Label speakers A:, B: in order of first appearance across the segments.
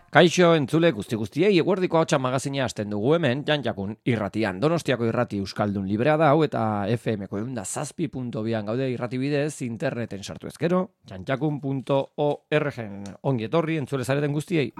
A: Kaixo entzule guztiei eguerdiko ahotsa magazina hasten dugu hemen Jantjakun irratian. Donostiako irrati euskaldun librea da hau eta FM-ko 107.2an gaude irrati bidez interneten sartu ezkero jantjakun.org. Ongi etorri entzule zareten guztiei.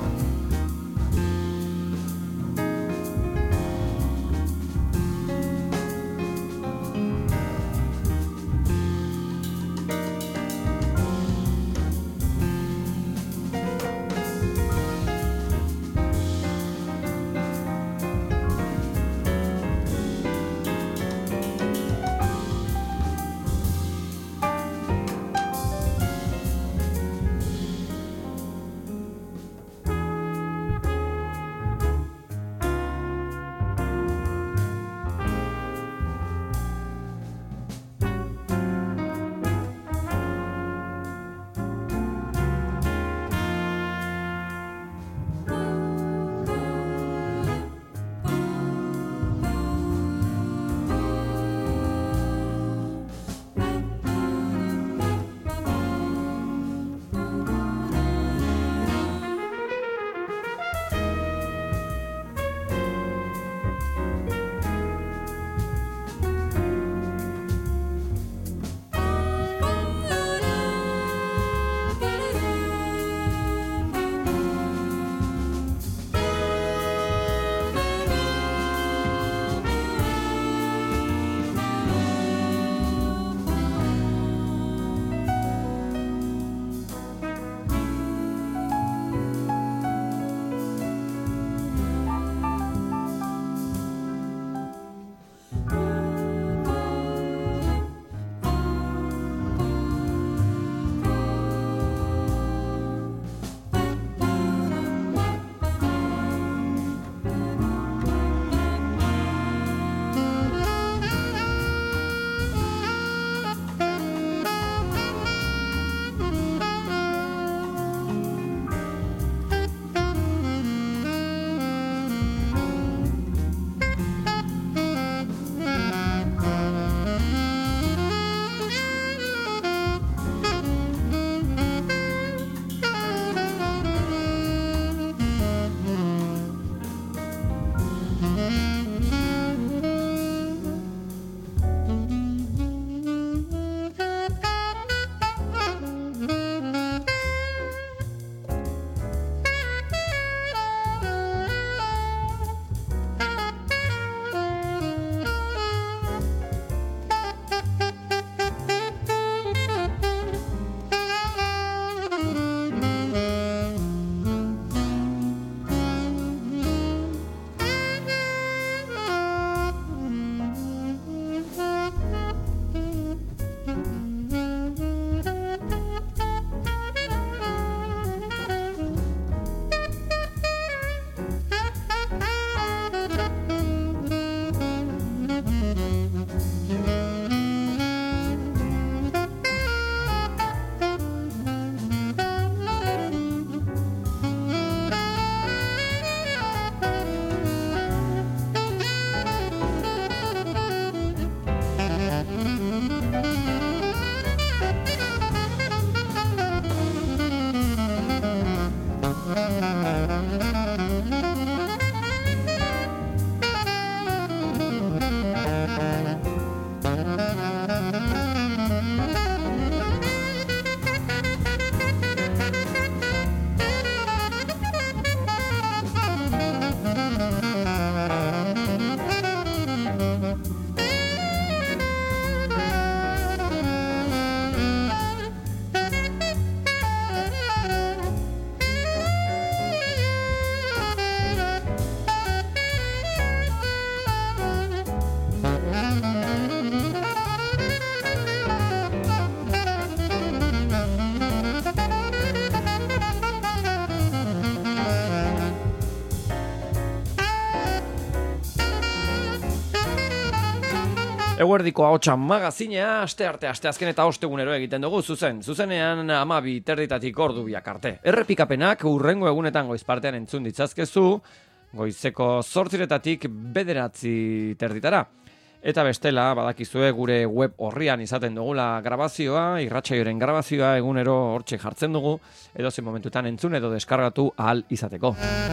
A: Eguerdiko ahotsa magazina, asteazken eta ostegunero egiten dugu zuzenean 12:00 ordu biak arte. Errepikapenak hurrengo egunetan goizpartean entzun ditzazkezu, goizeko 8:00 9:00 Eta bestela, badakizue gure web orrian izaten dugula grabazioa, irratsaioaren grabazioa egunero hortxe jartzen dugu, edozein momentutan entzun edo deskargatu ahal izateko.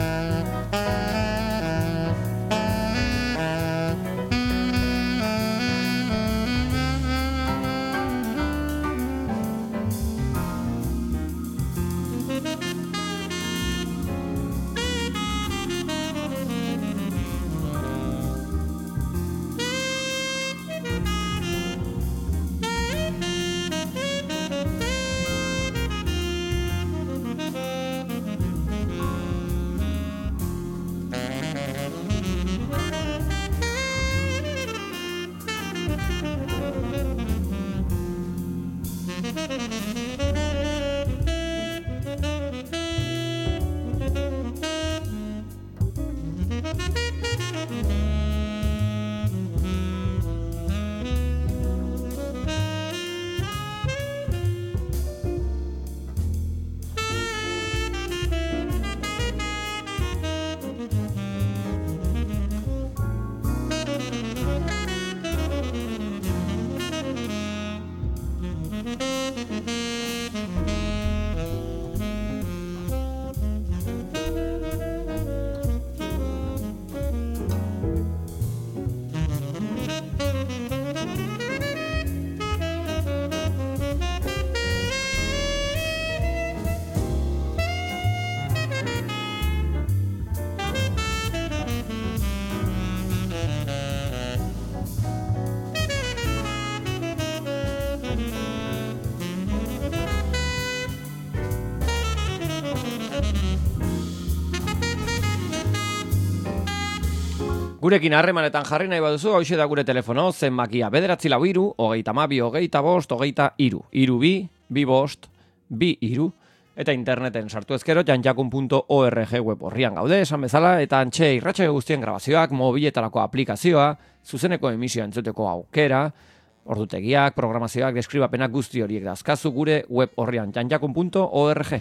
A: Gurekin harremanetan jarri nahi baduzu, hauxe da gure telefono, zenbakia 943 32 25 23 32 2 2 eta interneten sartu ezkero janjakun.org web horrian gaude, esan bezala, eta antxe irratsaio guztien grabazioak, mobiletarako aplikazioa, zuzeneko emisioa entzuteko aukera, ordutegiak, programazioak, deskribapenak guzti horiek dazkazu gure web horrian janjakun.org.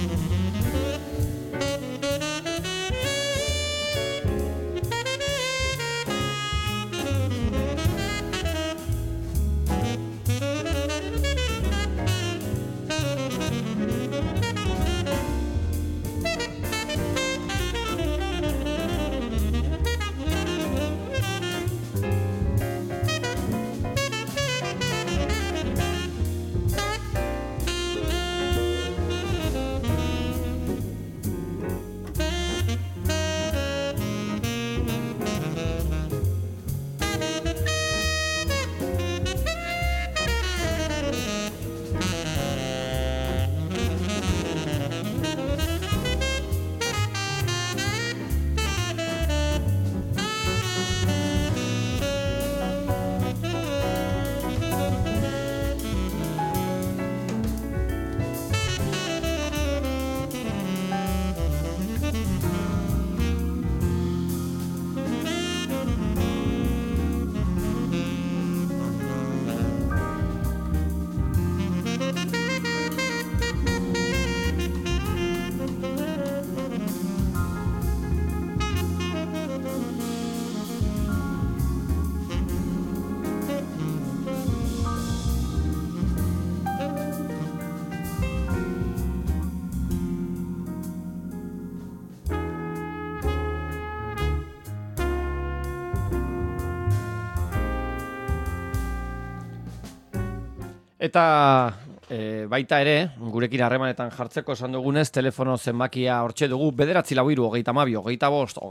A: Eta baita ere, gurekin harremanetan jartzeko esan dugunez, telefono zenbakia hortxe dugu, 943 32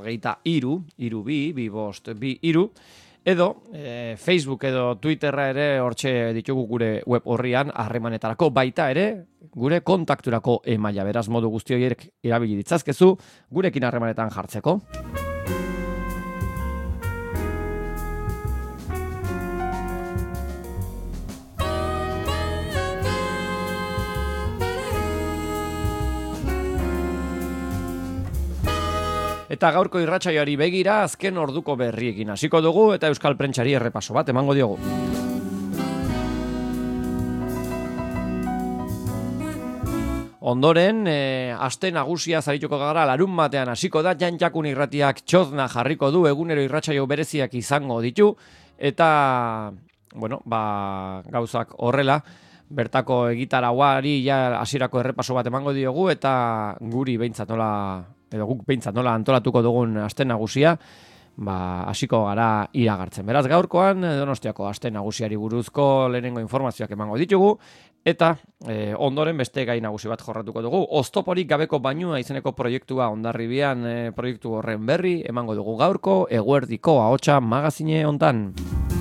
A: 25 23 edo Facebook edo Twitterra ere hortxe ditugu gure web horrian harremanetarako, baita ere gure kontakturako emaila, beraz modu guzti horiek erabili ditzazkezu gurekin harremanetan jartzeko. Eta gaurko irratsaioari begira azken orduko berriekin hasiko dugu eta euskal prentsari errepaso bat emango diogu. Ondoren, aste nagusia zarituko gara larunbatean hasiko da, Jan Jakun irratiak txozna jarriko du, egunero irratsaio bereziak izango ditu, Eta, bueno, gauzak horrela, bertako egitarauari hasierako errepaso bat emango diogu, eta guk behintzat nola antolatuko dugun aste nagusia, hasiko gara iragartzen. Beraz, gaurkoan Donostiako aste nagusiari buruzko lehenengo informazioak emango ditugu, eta ondoren beste gai nagusi bat jorratuko dugu. Oztoporik gabeko bainua izeneko proiektua Hondarribian proiektu horren berri emango dugu gaurko Eguerdiko Ahotsa magazine hontan.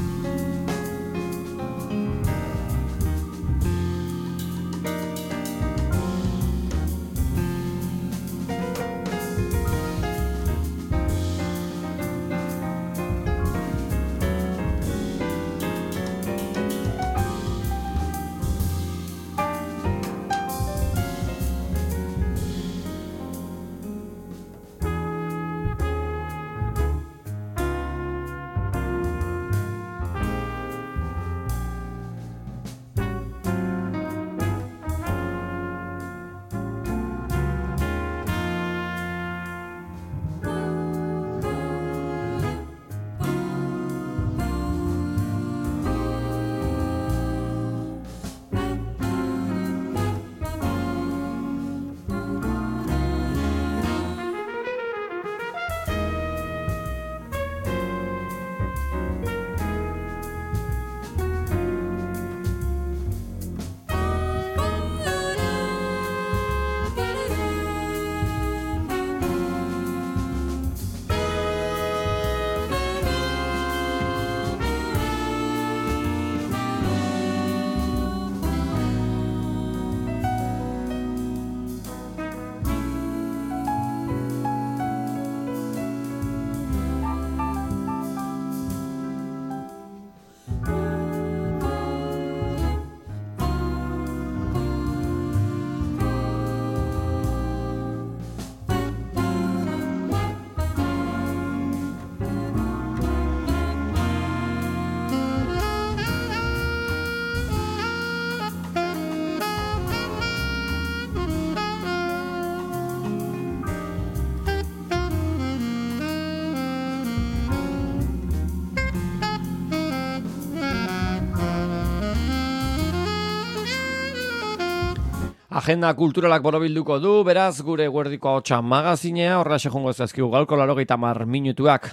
A: Agenda kulturalak borobilduko du, beraz gure Eguerdiko Ahotsa magazinea, horrela jongo ezazkigu gaurko 80 minutuak.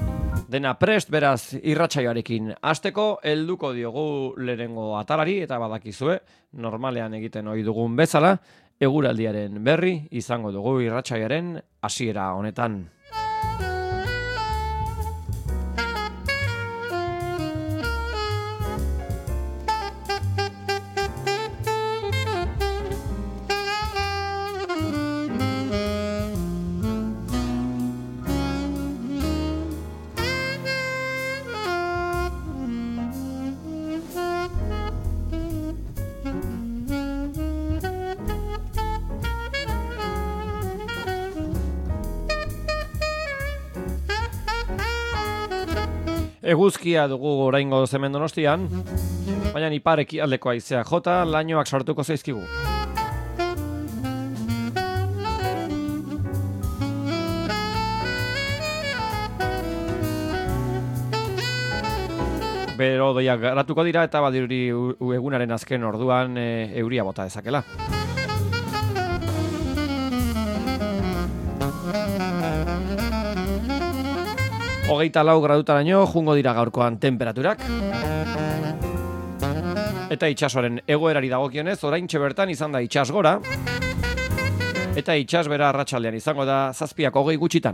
A: Dena prest, beraz irratsaioarekin hasteko helduko diogu lehenengo atalari, eta badakizue, normalean egiten ohi dugun bezala, eguraldiaren berri izango dugu irratsaioaren hasiera honetan. Eguzkia dugu oraingo hemen Donostian, baina ipar ekialdeko haizea jota, lainoak sortuko zaizkigu. Berodeiak garatuko dira eta badirudi egunaren azken orduan euria bota dezakela. Hogeita 4 gradutaraino jungo dira gaurkoan temperaturak. Eta itsasoaren egoerari dagokionez, oraintxe bertan izan da itsasgora. Eta itsasbera arratsaldean izango da 7:20 gutxitan.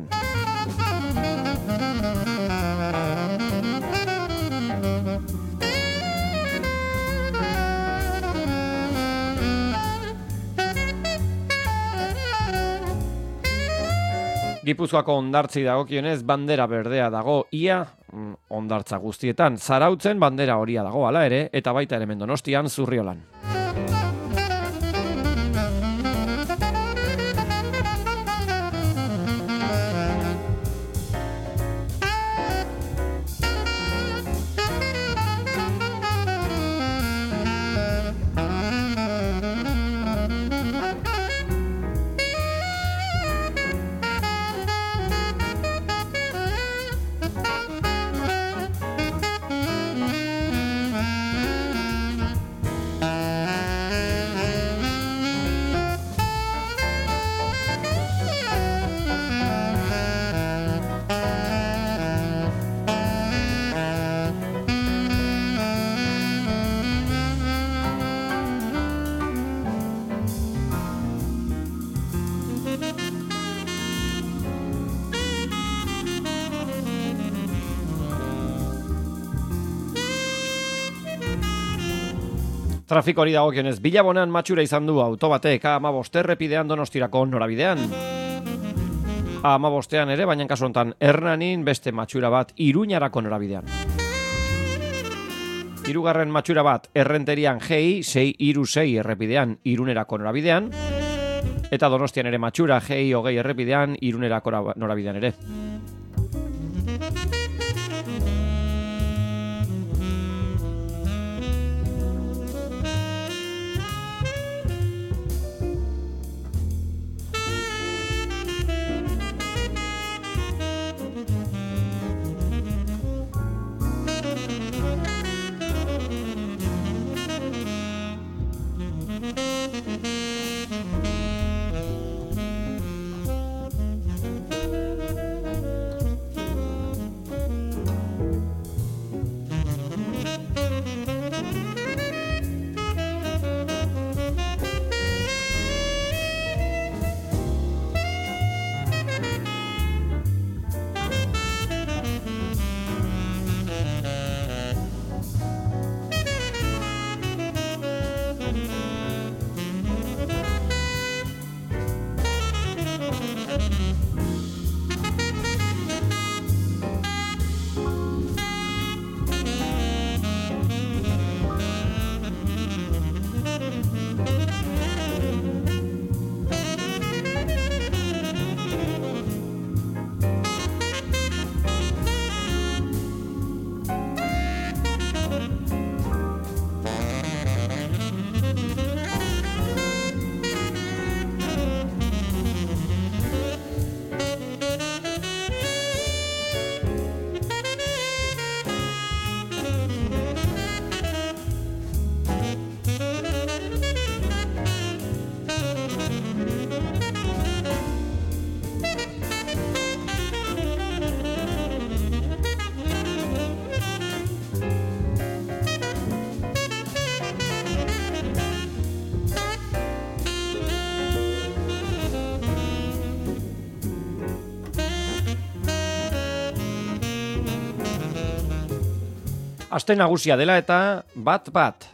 A: Gipuzkoako hondartzi dagokionez bandera berdea dago ia hondartza guztietan. Zarautzen bandera horia dago hala ere, eta baita ere hemen Donostian Zurriolan. Trafikori dagokionez, Bilabonan matxura izan du auto batek A15 errepidean Donostirako norabidean. A15ean ere, baina kasu honetan Hernanin beste matxura bat Iruñarako norabidean. Hirugarren matxura bat Errenterian GI 636 errepidean Irunerako norabidean. Eta Donostian ere matxura GI 20 errepidean Irunerako norabidean ere. Aste nagusia dela eta bat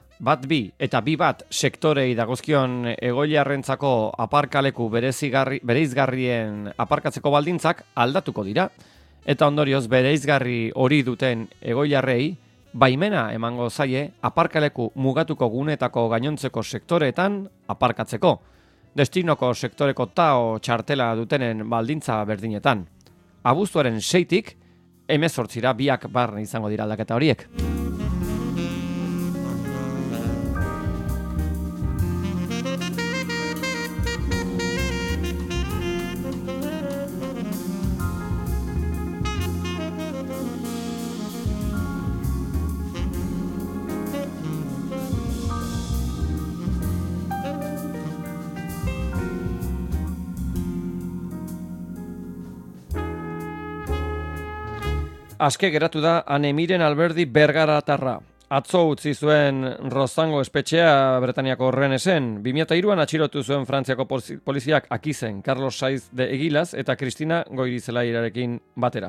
A: bi eta bi bat sektorei dagozkion egoiliarrentzako aparkaleku bereizgarrien aparkatzeko baldintzak aldatuko dira. Eta ondorioz bereizgarri hori duten egoiliarrei baimena emango zaie aparkaleku mugatuko gunetako gainontzeko sektoreetan aparkatzeko. Destinoko sektoreko tao txartela dutenen baldintza berdinetan. Abuztuaren 6tik 18 biak barne izango dira aldaketa horiek. Aske geratu da Anemiren Alberdi Bergaratarra. Atzo utzi zuen Rozango espetxea Bretaniako Renesen. 2003an atxilotu zuen Frantziako poliziak Akizen, Carlos Saiz de Egilaz eta Kristina Goirizelairarekin batera.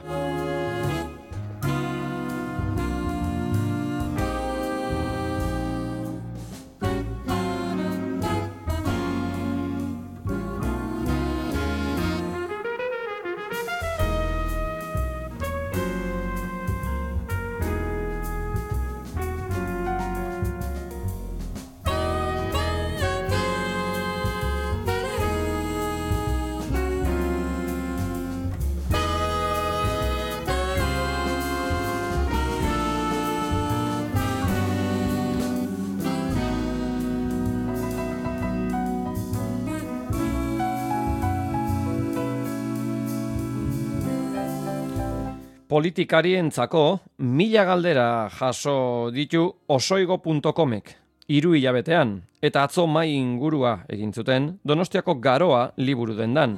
A: Politikarientzako 1000 galdera jaso ditu osoigo.comek 3 hilabetean eta atzo mai ingurua egin zuten Donostiako Garoa liburu dendan.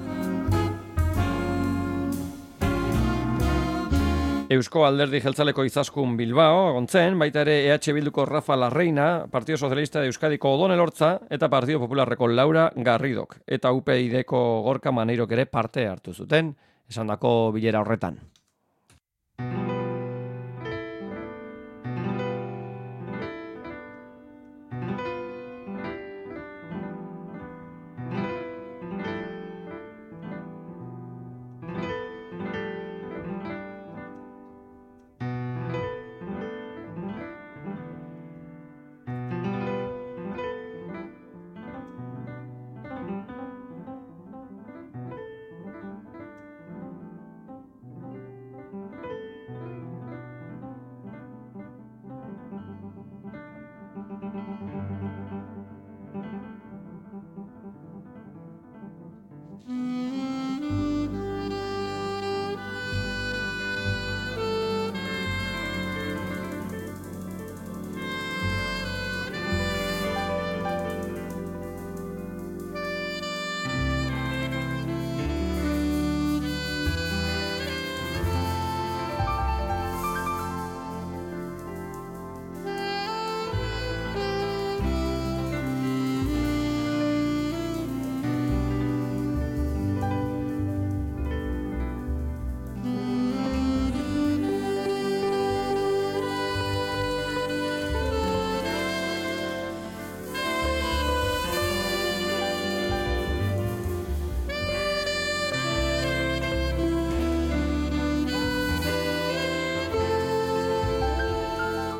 A: Eusko Alderdi Jeltzaleko Izaskun Bilbao egontzen, baita ere EH Bilduko Rafa Larreina, Partido Socialista de Euskadiko Odon Elortza eta Partido Popularreko Laura Garridok eta UPyDko Gorka Maneirok ere parte hartu zuten, esandako bilera horretan.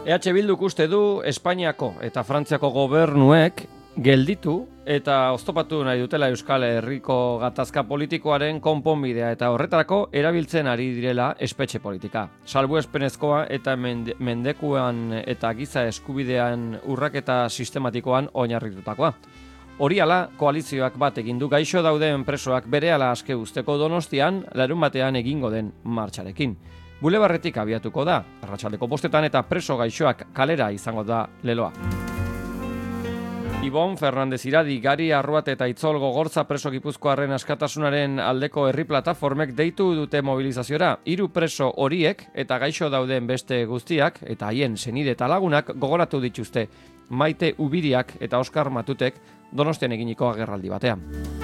A: EH Bilduk uste du Espainiako eta Frantziako gobernuek gelditu eta oztopatu nahi dutela Euskal Herriko gatazka politikoaren konponbidea eta horretarako erabiltzen ari direla espetxe politika. Salbuespenezkoa eta mendekuan eta giza eskubidean urraketa sistematikoan oinarritutakoa. Hori ala, koalizioak bat egin du gaixo dauden presoak berehala aske uzteko Donostian larunbatean egingo den martxarekin. Bulebarretik abiatuko da, arratsaldeko 5 eta preso gaixoak kalera izango da leloa. Ibon Fernandez Iradi, Gari Arruate eta Itzol Gogorza preso gipuzkoarren askatasunaren aldeko herri plataformek deitu dute mobilizaziora. 3 preso horiek eta gaixo dauden beste guztiak eta haien senide eta lagunak gogoratu dituzte Maite Ubiriak eta Oskar Matutek Donostian eginiko agerraldi batean.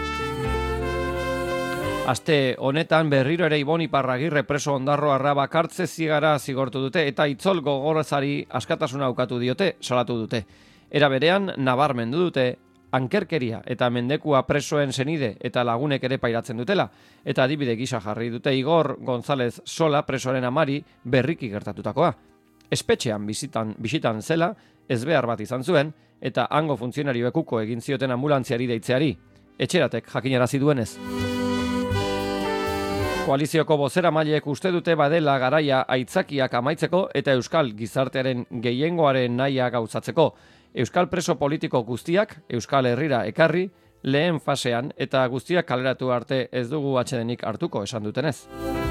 A: Aste honetan berriro ere Ibon Iparragirre preso Ondarroarra bakartze zigara zigortu dute eta Itzol Gogorzari askatasuna ukatu diote, salatu dute. Era berean, nabarmendu dute, ankerkeria eta mendekua presoen senide eta lagunek ere pairatzen dutela, eta adibide gisa jarri dute Igor González Sola presoaren amari berriki gertatutakoa. Espetxean bisitan zela, ezbehar bat izan zuen, eta hango funtzionarioek uko egin zioten ambulantziari deitzeari, etxeratek jakinarazi duenez. Koalizioko bozeramaileek uste dute badela garaia aitzakiak amaitzeko eta euskal gizartearen gehiengoaren nahia gauzatzeko. Euskal preso politiko guztiak Euskal Herrira ekarri, lehen fasean eta guztiak kaleratu arte ez dugu atsedenik hartuko esan dutenez.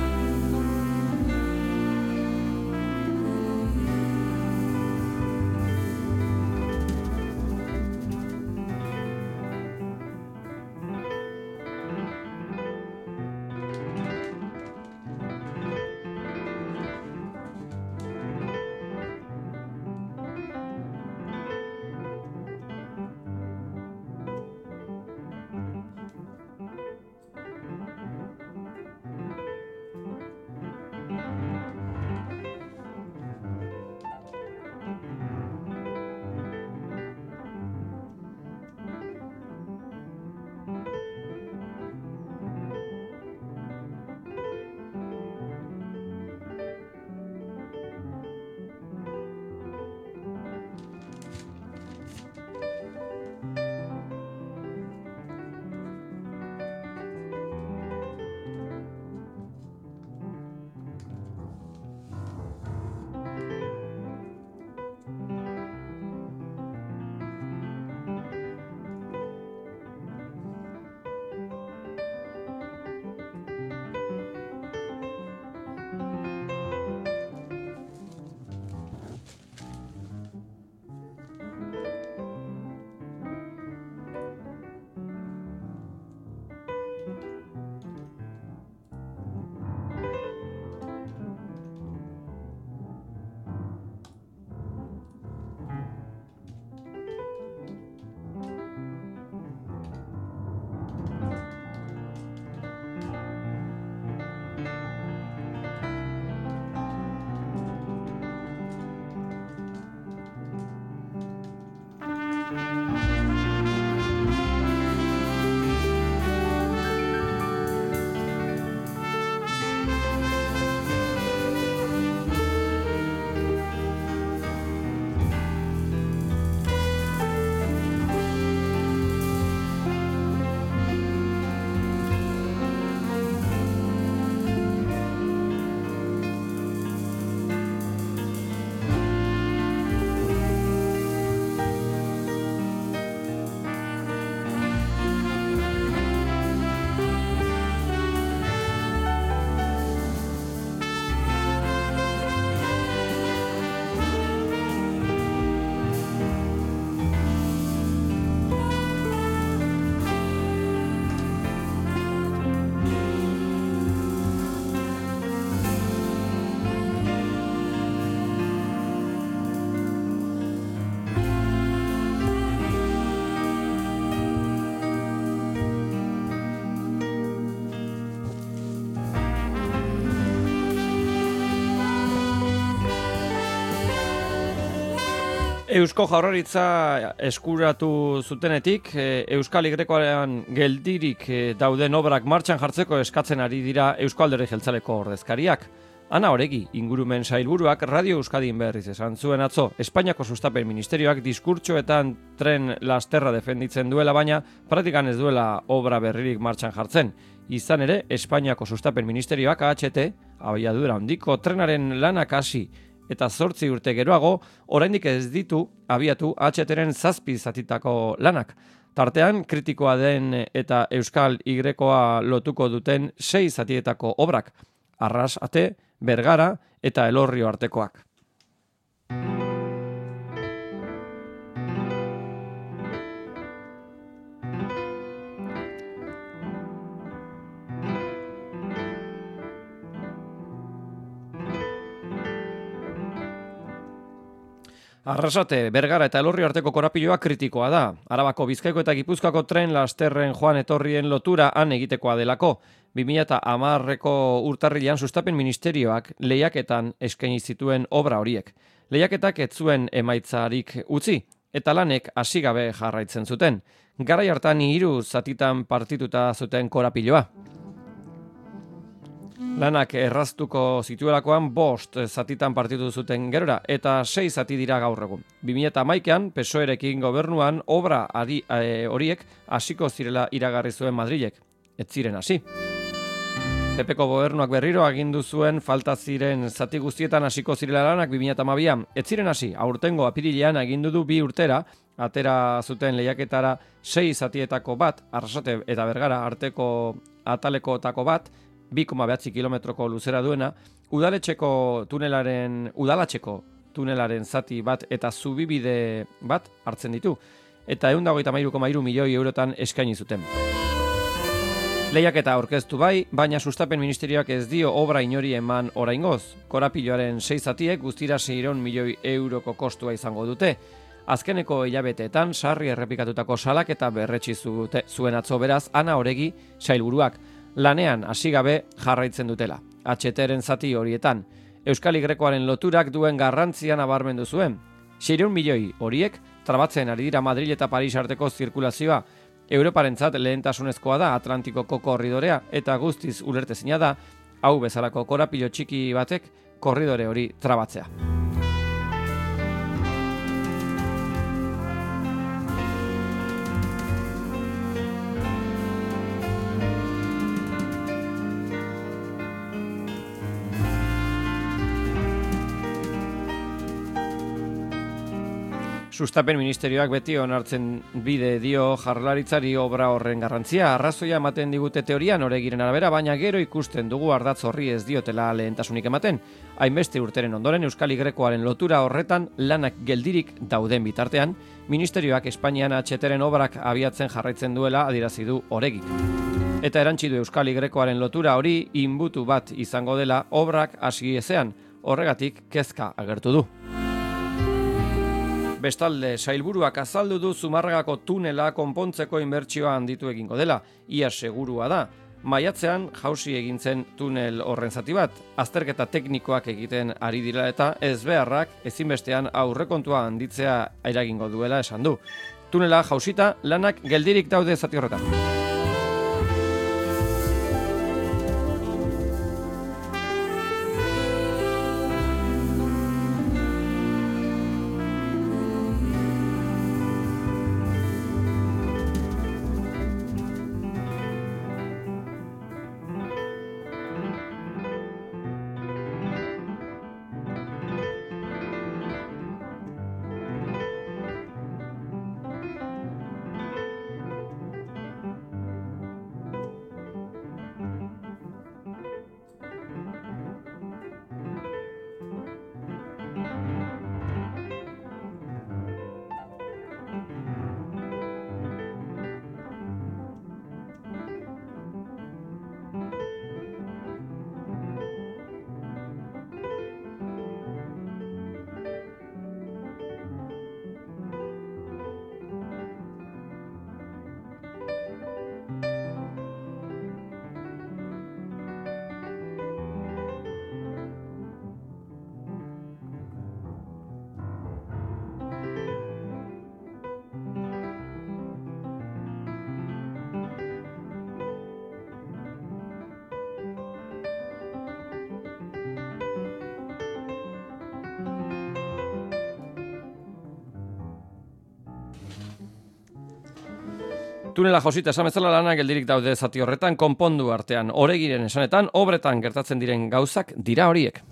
A: Eusko Jaurlaritza eskuratu zutenetik, Euskal Y-koan geldirik dauden obrak martxan jartzeko eskatzen ari dira Eusko Alderdi Jeltzaleko ordezkariak. Ana Oregi, ingurumen sailburuak Radio Euskadin berriz esan zuen atzo, Espainiako Sustapen Ministerioak diskurtsoetan tren lasterra defenditzen duela, baina praktikan ez duela obra berririk martxan jartzen. Izan ere, Espainiako Sustapen Ministerioak AHT, abiadura handiko trenaren lanak hasi eta 8 urte geroago, oraindik ez ditu abiatu AHT-ren 7 zatitako lanak. Tartean, kritikoa den eta Euskal Y-koa lotuko duten 6 zatietako obrak, Arrasate, Bergara eta Elorrio artekoak. Arrasate, Bergara eta Elorrio arteko korapiloa kritikoa da. Arabako, Bizkaiko eta Gipuzkoako tren lasterren joan etorrien lotura han egitekoa delako. 2010ko urtarrilean Sustapen Ministerioak lehiaketan eskaini zituen obra horiek. Lehiaketak ez zuen emaitzarik utzi, eta lanek hasi gabe jarraitzen zuten. Garai hartan 3 zatitan partituta zuten korapiloa. Lanak erraztuko zituelakoan 5 zatitan partitu zuten gerora, eta 6 zati dira gaur egun. 2011an, PSOE-rekin gobernuan obra horiek hasiko zirela iragarri zuen Madrilek. Ez ziren hasi. PPko gobernuak berriro agindu zuen falta ziren zati guztietan hasiko zirela lanak 2012an. Ez ziren hasi, aurtengo apirilean agindu du 2 urtera, atera zuten lehiaketara 6 zatietako bat, Arrasate eta Bergara arteko atalekotako bat, 2,9 kilometroko luzera duena, udalatxeko tunelaren zati bat eta zubibide bat hartzen ditu, eta 123,3 milioi eurotan eskaini zuten. Lehiaketa aurkeztu bai, baina Sustapen Ministerioak ez dio obra inori eman oraingoz. Korapiloaren 6 zatiek guztira 600 milioi euroko kostua izango dute. Azkeneko hilabeteetan sarri errepikatutako salaketa berretsi zuen atzo, beraz Ana Oregi sailburuak lanean hasi gabe jarraitzen dutela. HT-ren zati horietan, Euskal Y-koaren loturak duen garrantzia nabarmendu zuen. 600 milioi horiek trabatzen ari dira Madrid eta Paris arteko zirkulazioa. Europarentzat lehentasunezkoa da Atlantikoko korridorea eta guztiz ulertezina da hau bezalako korapilo txiki batek korridore hori trabatzea. Sustapen Ministerioak beti onartzen bide dio Jaurlaritzari obra horren garrantzia. Arrazoia ematen digute teorian Oregiren arabera, baina gero ikusten dugu ardatz horri ez diotela lehentasunik ematen. Hainbeste urteren ondoren Euskal Y-koaren lotura horretan lanak geldirik dauden bitartean, Ministerioak Espainian HT-ren obrak abiatzen jarraitzen duela adierazi du Oregik. Eta erantsi du Euskal Y-koaren lotura hori inbutu bat izango dela obrak hasi ezean, horregatik kezka agertu du. Bestalde, sailburuak azaldu du Zumarragako tunela konpontzeko inbertsioa handitu egingo dela. Ia segurua da. Maiatzean jausi egin zen tunel horren zati bat. Azterketa teknikoak egiten ari dira eta ezbeharrak ezinbestean aurrekontua handitzea eragingo duela esan du. Tunela jausita lanak geldirik daude zati horretan. Tunela josita esan bezala lanak geldirik daude zati horretan, konpondu artean, oregiren esanetan, obretan gertatzen diren gauzak dira horiek.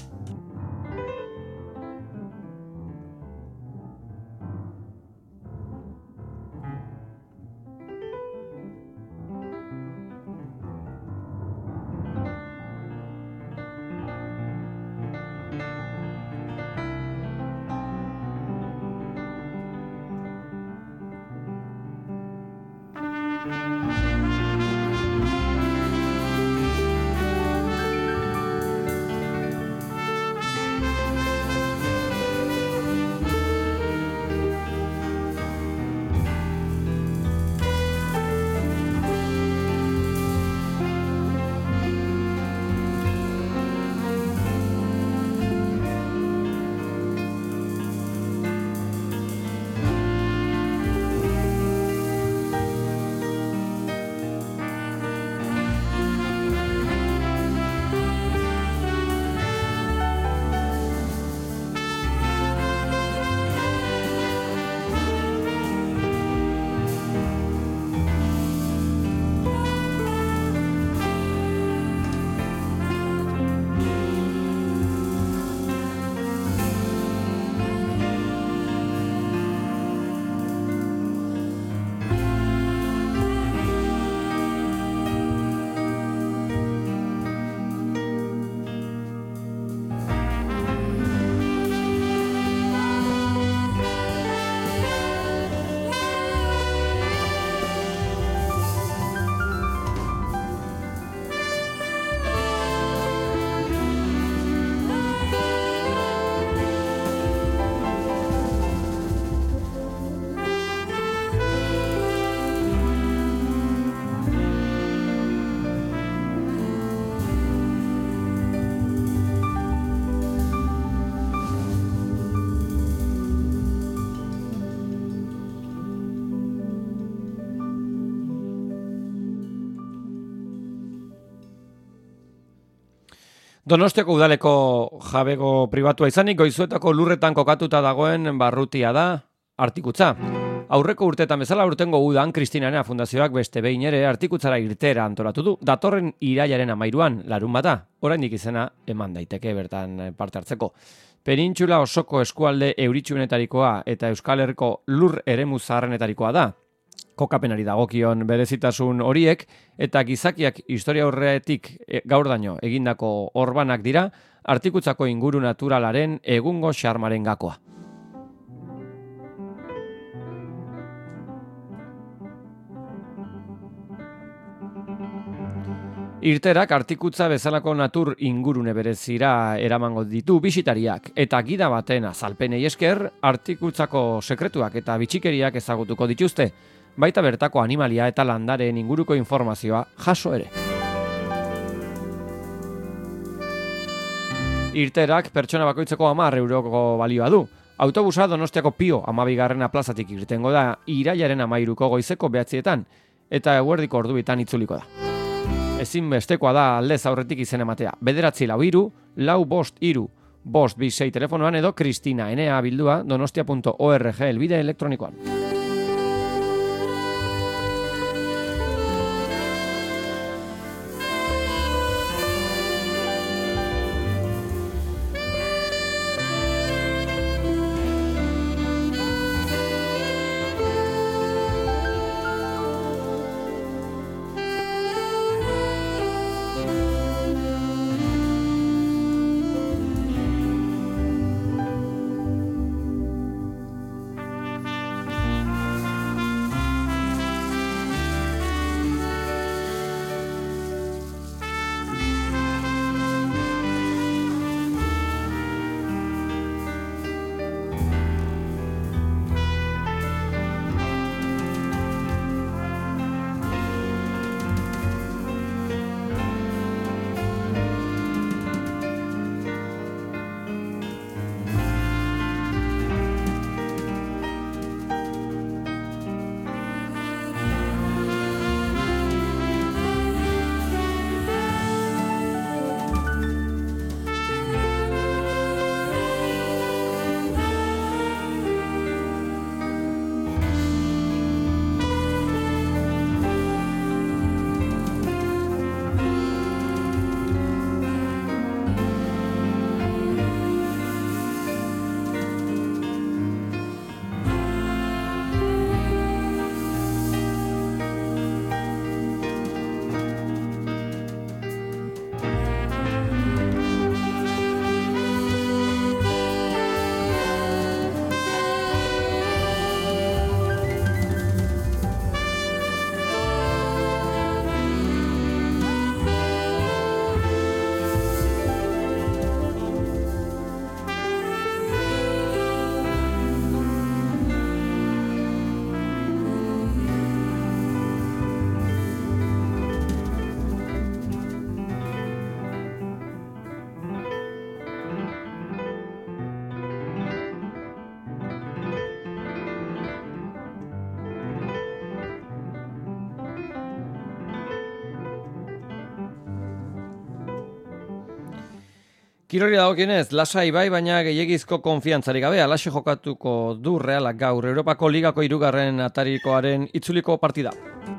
A: Donostiako udaleko jabego pribatua izanik, Goizuetako lurretan kokatuta dagoen barrutia da Artikutza. Aurreko urteetan bezala urtengo udan Kristinarena Fundazioak beste behin ere Artikutzara irtera antolatu du. Datorren irailaren 13an, larun bata, oraindik izena eman daiteke bertan parte hartzeko. Penintxula osoko eskualde euritsuenetarikoa eta Euskal Herriko lur eremu zaharrenetarikoa da. Kokapenari dagokion berezitasun horiek eta gizakiak historia aurretik gaurdaino egindako orbanak dira Artikutzako inguru naturalaren egungo xarmaren gakoa. Irterak Artikutza bezalako natur ingurune berezira eramango ditu bisitariak eta gida baten azalpenei esker Artikutzako sekretuak eta bitxikeriak ezagutuko dituzte. Baita bertako animalia eta landaren inguruko informazioa jaso ere. Irterak pertsona bakoitzeko 10 euroko balioa du. Autobusa Donostiako Pio 12. plazatik irtengo da irailaren 13ko goizeko 9etan eta eguerdiko ordubitan itzuliko da. Ezinbestekoa da aldez aurretik izen ematea. 943 453 526 telefonoan edo Kristina Enea bildua donostia.org helbide elektronikoan. Kirori dagokionez, lasai bai, baina gehiegizko konfiantzari gabe, alaxe jokatuko du Realak gaur Europako Ligako 3. atarikoaren itzuliko partida.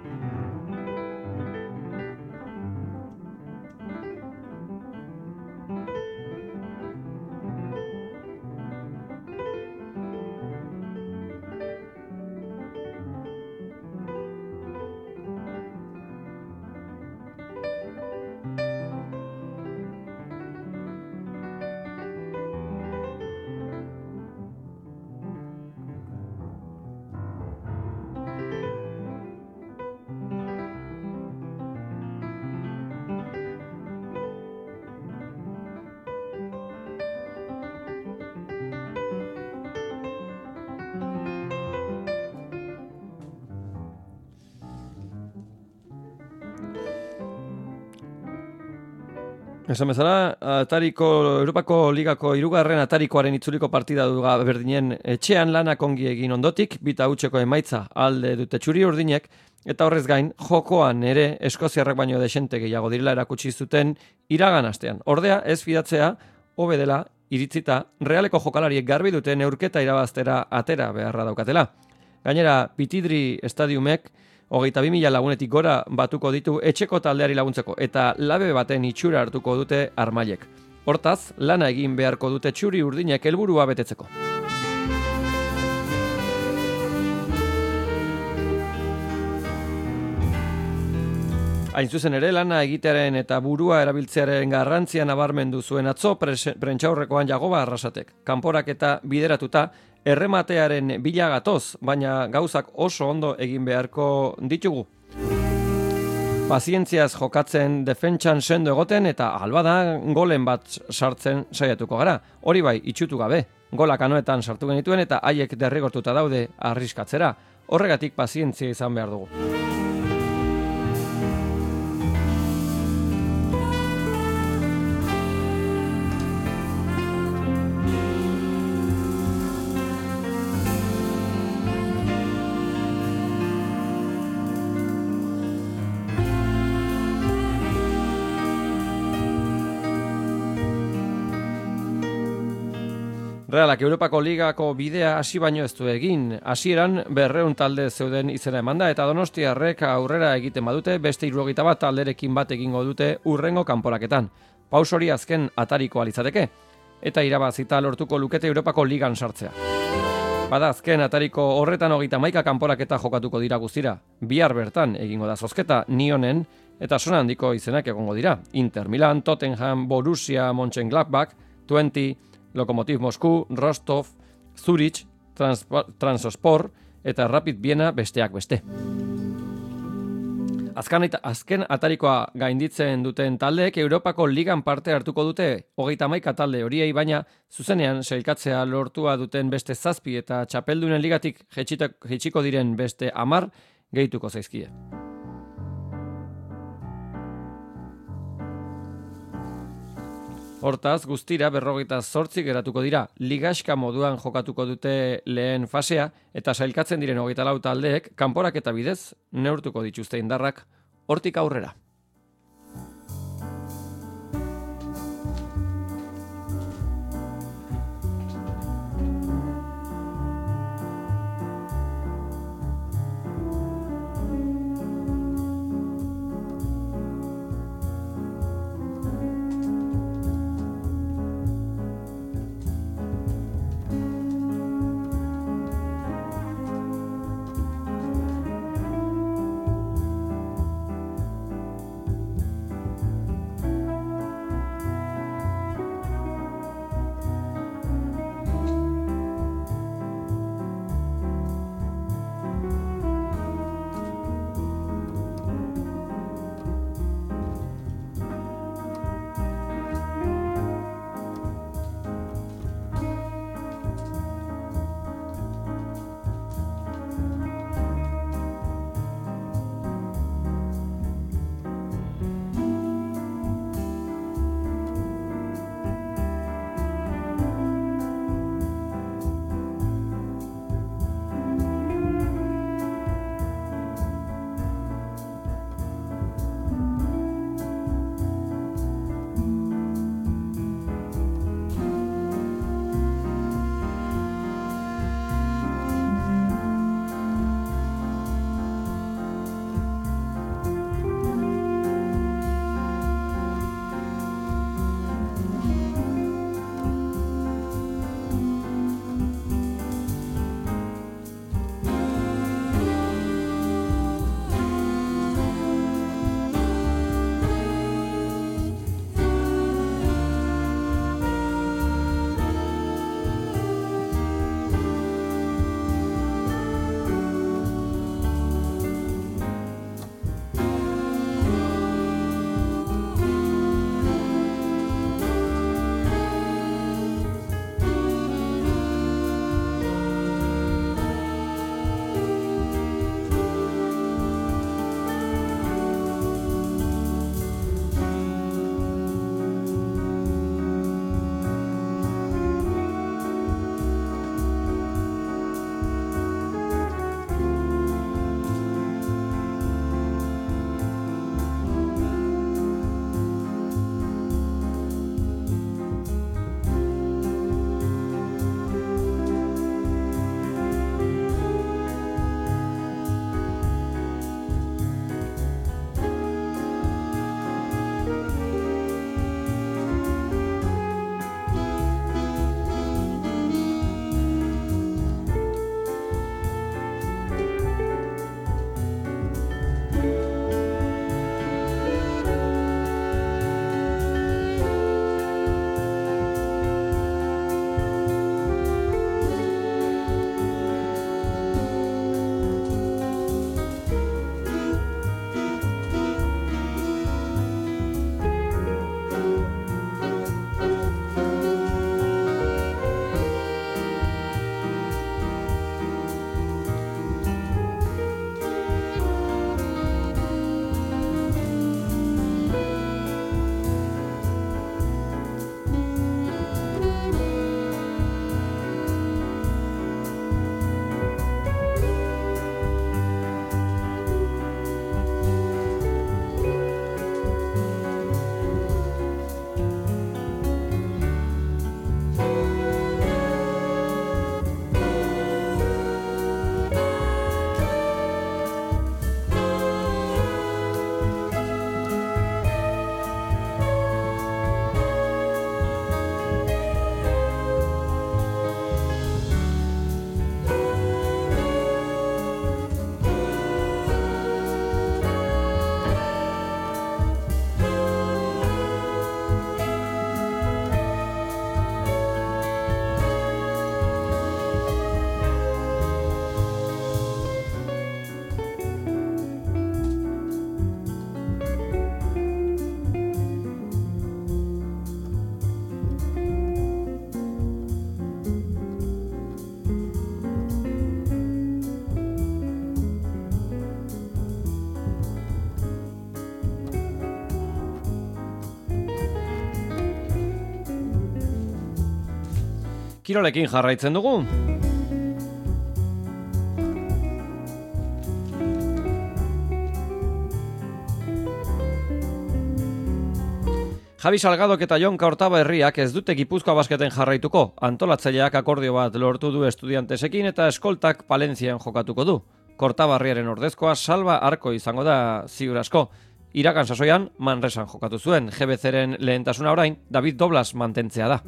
A: Esan bezala, Europako Ligako 3. atarikoaren itzuliko partida du berdinen etxean lanak ongi egin ondotik, 2-0 emaitza alde dute txuri urdinek, eta horrez gain, jokoan ere eskoziarrak baino desente gehiago direla erakutsi zuten iragan astean. Ordea, ez fidatzea, hobe dela, iritzita, Realeko jokalariek garbi dute neurketa irabaztera atera beharra daukatela. Gainera, Pitidri estadiumek 22.000 lagunetik gora batuko ditu etxeko taldeari laguntzeko eta labe baten itxura hartuko dute armailek. Hortaz, lana egin beharko dute txuri urdinek helburua betetzeko. Hain zuzen ere, lana egitearen eta burua erabiltzearen garrantzia nabarmendu zuen atzo prentxaurrekoan Jagoba Arrasatek. Kanporak eta bideratuta, errematearen bila gatoz, baina gauzak oso ondo egin beharko ditugu. Pazientziaz jokatzen defentsan sendo egoten eta albada golen bat sartzen saiatuko gara. Hori bai, itxutu gabe. Golak anoetan sartu genituen eta haiek derrigortuta daude arriskatzera. Horregatik pazientzia izan behar dugu. Realak Europako Ligako bidea hasi baino ez du egin. Hasieran 200 talde zeuden izena emanda eta Donostiarrek aurrera egiten badute beste 71 talderekin bat egingo dute hurrengo kanporaketan. Paus hori azken atarikoa litzateke eta irabazita lortuko lukete Europako Ligan sartzea. Bada azken atariko horretan 31 kanporaketa jokatuko dira guztira. Bihar bertan egingo da zozketa Nionen eta sona handiko izenak egongo dira. Inter Milan, Tottenham, Borussia Mönchengladbach, 20, Lokomotiv Mosku, Rostov, Zurich, Transospor eta Rapid Viena besteak beste. Azken atarikoa gainditzen duten taldeek Europako Ligan parte hartuko dute 31 talde horiei, baina zuzenean sailkatzea lortua duten beste 7 eta txapeldunen ligatik jaitsiko diren beste 10 gehituko zaizkie. Hortaz, guztira 58 geratuko dira. Ligaxka moduan jokatuko dute lehen fasea eta sailkatzen diren 24 taldeek kanporak eta bidez neurtuko dituzte indarrak hortik aurrera. Kirolekin jarraitzen dugu. Javi Salgadok eta Jon Kortaberriak ez dute Gipuzkoa basketen jarraituko. Antolatzaileak akordio bat lortu du estudiantesekin eta eskoltak Palentzian jokatuko du. Kortaberriaren ordezkoa Salva Arko izango da ziur asko. Iragan sasoian Manresan jokatu zuen. GBCren lehentasuna orain David Doblas mantentzea da.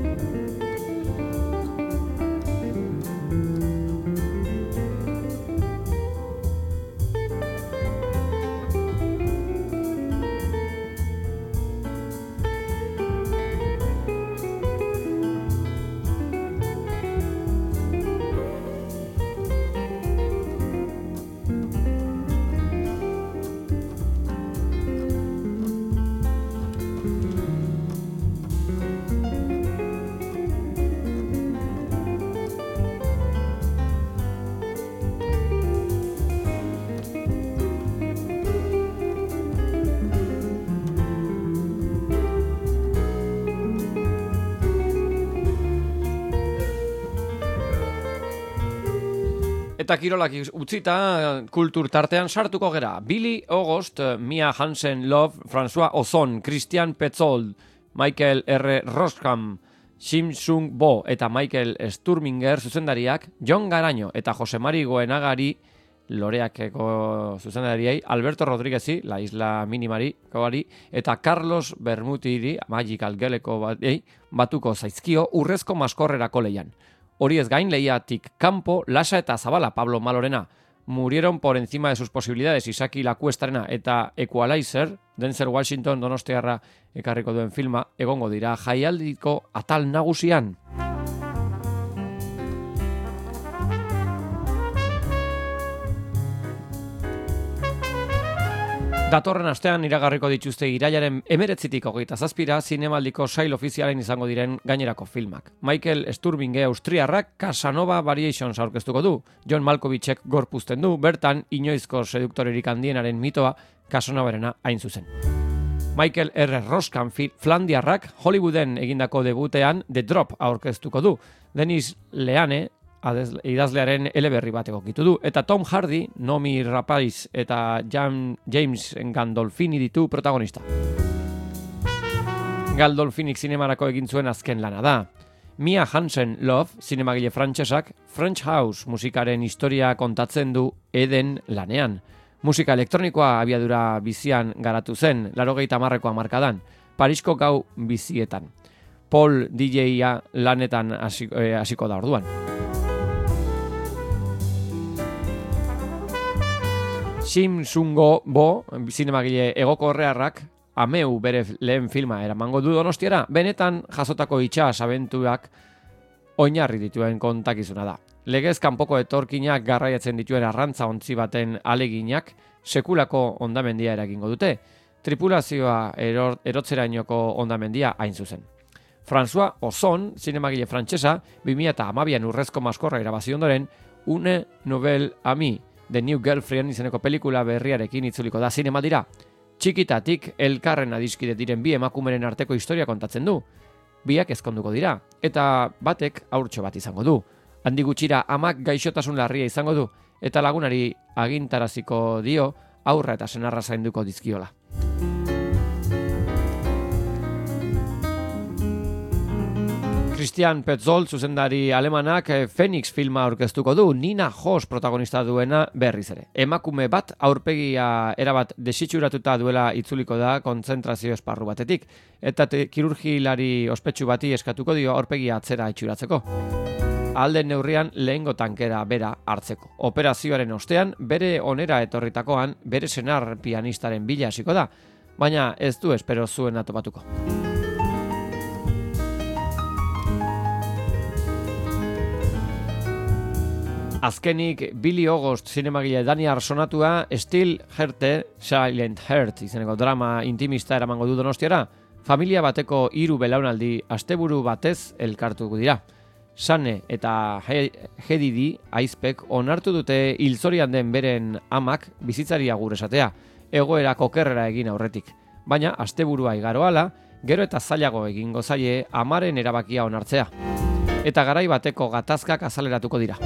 A: Eta kirolak utzita kultur tartean sartuko gera. Billy August, Mia Hansen-Løve, François Ozon, Christian Petzold, Michael R. Roskam, Shim Sung Bo eta Michael Sturminger zuzendariak, Jon Garaño eta Jose Mari Goenagari loreakeko zuzendariei, Alberto Rodríguezi, La Isla Minimari koari, eta Carlos Bermutiri, Magical Geleko batuko zaizkio urrezko maskorrerako leian. Hori ez gain lehiatik kanpo, lasa eta zabala Pablo Malorena. Murieron por encima de sus posibilidades Isaki Lakuestarena eta Equalizer, Denzel Washington Donostiarra ekarriko duen filma, egongo dira jaialdiko atal nagusian. Datorren astean iragarriko dituzte irailaren 19tik 27 zinemaldiko sail ofizialen izango diren gainerako filmak. Michael Sturminge austriarrak Casanova Variations aurkeztuko du. John Malkovichek gorpuzten du, bertan inoizko seduktorerik handienaren mitoa Casanovarena hain zuzen. Michael R. Roskam Flandiarrak Hollywooden egindako debutean The Drop aurkeztuko du. Denis Leane idazlearen eleberri bat egokitu du. Eta Tom Hardy, Noomi Rapace eta James Gandolfini ditu protagonista. Gandolfinik zinemarako egin zuen azken lana da. Mia Hansen-Løve, zinemagile frantsesak, French House musikaren historia kontatzen du Eden lanean. Musika elektronikoa abiadura bizian garatu zen, 80ko hamarkadan, Parisko gau bizietan. Paul DJ-a lanetan hasiko da orduan. Shim Sung Bo, zinemagile egokorrearrak, Ameu bere lehen filma eramango du Donostiara, benetan jasotako itsas abenturak oinarri dituen kontakizuna da. Legez kanpoko etorkinak garraiatzen dituen arrantza ontzi baten aleginak sekulako hondamendia eragingo dute. Tripulazioa erotzerainoko hondamendia hain zuzen. François Ozon, zinemagile frantsesa, 2012an urrezko maskorra irabazi ondoren, Une Nouvelle Amie, The New Girlfriend izeneko pelikula berriarekin itzuliko da zinemaldira. Txikitatik elkarren adiskide diren bi emakumeren arteko historia kontatzen du. Biak ezkonduko dira, eta batek haurtxo bat izango du. Handi gutxira amak gaixotasun larria izango du, eta lagunari agintaraziko dio aurra eta senarra zainduko dizkiola. Christian Petzold zuzendari alemanak Phoenix filma aurkeztuko du, Nina Hoss protagonista duena berriz ere. Emakume bat aurpegia erabat desitxuratuta duela itzuliko da kontzentrazio esparru batetik, eta kirurgilari ospetsu bati eskatuko dio aurpegia atzera itxuratzeko. Alden neurrian lehengo tankera bera hartzeko. Operazioaren ostean, bere onera etorritakoan, bere senar pianistaren bila hasiko da, baina ez du espero zuen atopatuko. Azkenik, Billy August zinemagile Dani Arsonatua Still Hearte, Silent Heart izeneko drama intimista eramango du Donostiara. Familia bateko 3 belaunaldi asteburu batez elkartuko dira. Sane eta Hedidi aizpek onartu dute hilzorian den beren amak bizitzari agur esatea, egoera okerrera egin aurretik. Baina asteburua igaroala, gero eta zailago egingo zaie amaren erabakia onartzea. eta garai bateko gatazkak azaleratuko dira.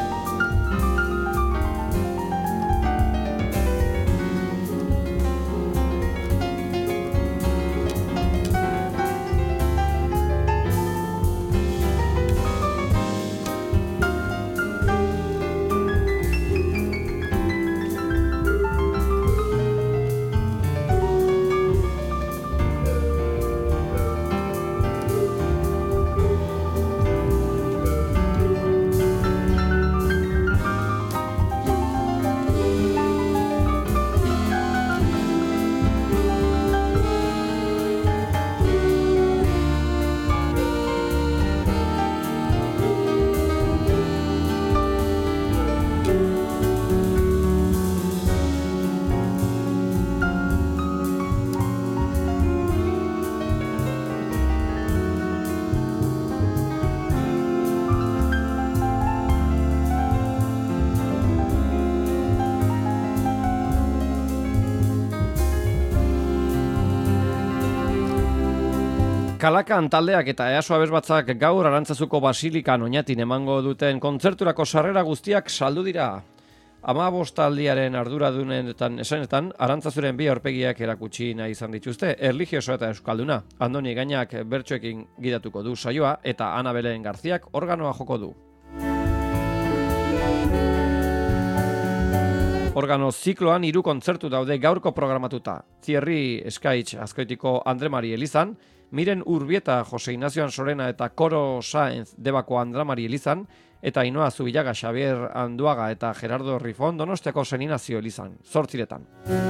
A: Kalakan taldeak eta EASO abesbatzak gaur Arantzazuko Basilikan Oñatin emango duten kontzerturako sarrera guztiak saldu dira. 15 aldiaren arduradunetan esanetan, Arantzazuren bi aurpegiak erakutsi nahi izan dituzte, erlijioso eta euskalduna. Andoni Gainak bertsoekin gidatuko du saioa eta Ana Belen Garziak organoa joko du. Organo zikloan 3 kontzertu daude gaurko programatuta. Thierry Eskaitz Azkoitiko Andre Mari elizan, Miren Urbieta Jose Ignacio Ansorena eta Koro Sáenz Debako Andra Mari elizan, eta Ainoa Zubillaga Xavier Anduaga eta Gerardo Rifon Donostiako San Inazio elizan, 8.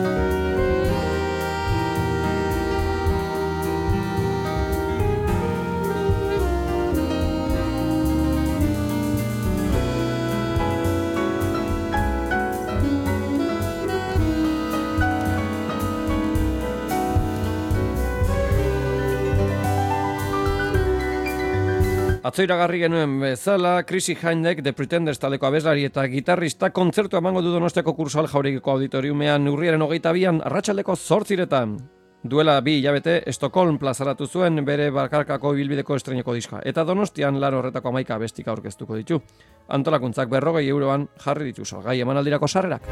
A: Atzo iragarri genuen bezala, Chrissy Hindek, The Pretenders taldeko abeslari eta gitarrista kontzertu emango du Donostiako Kursaal Jauregiko auditoriumean urriaren 22an arratsaldeko 8. Duela 2 hilabete, Estokolm plazaratu zuen bere bakarkako ibilbideko estreineko diska, eta Donostian lan horretako 11 abestik aurkeztuko ditu. Antolakuntzak 40 euroan jarri ditu salgai emanaldirako sarrerak.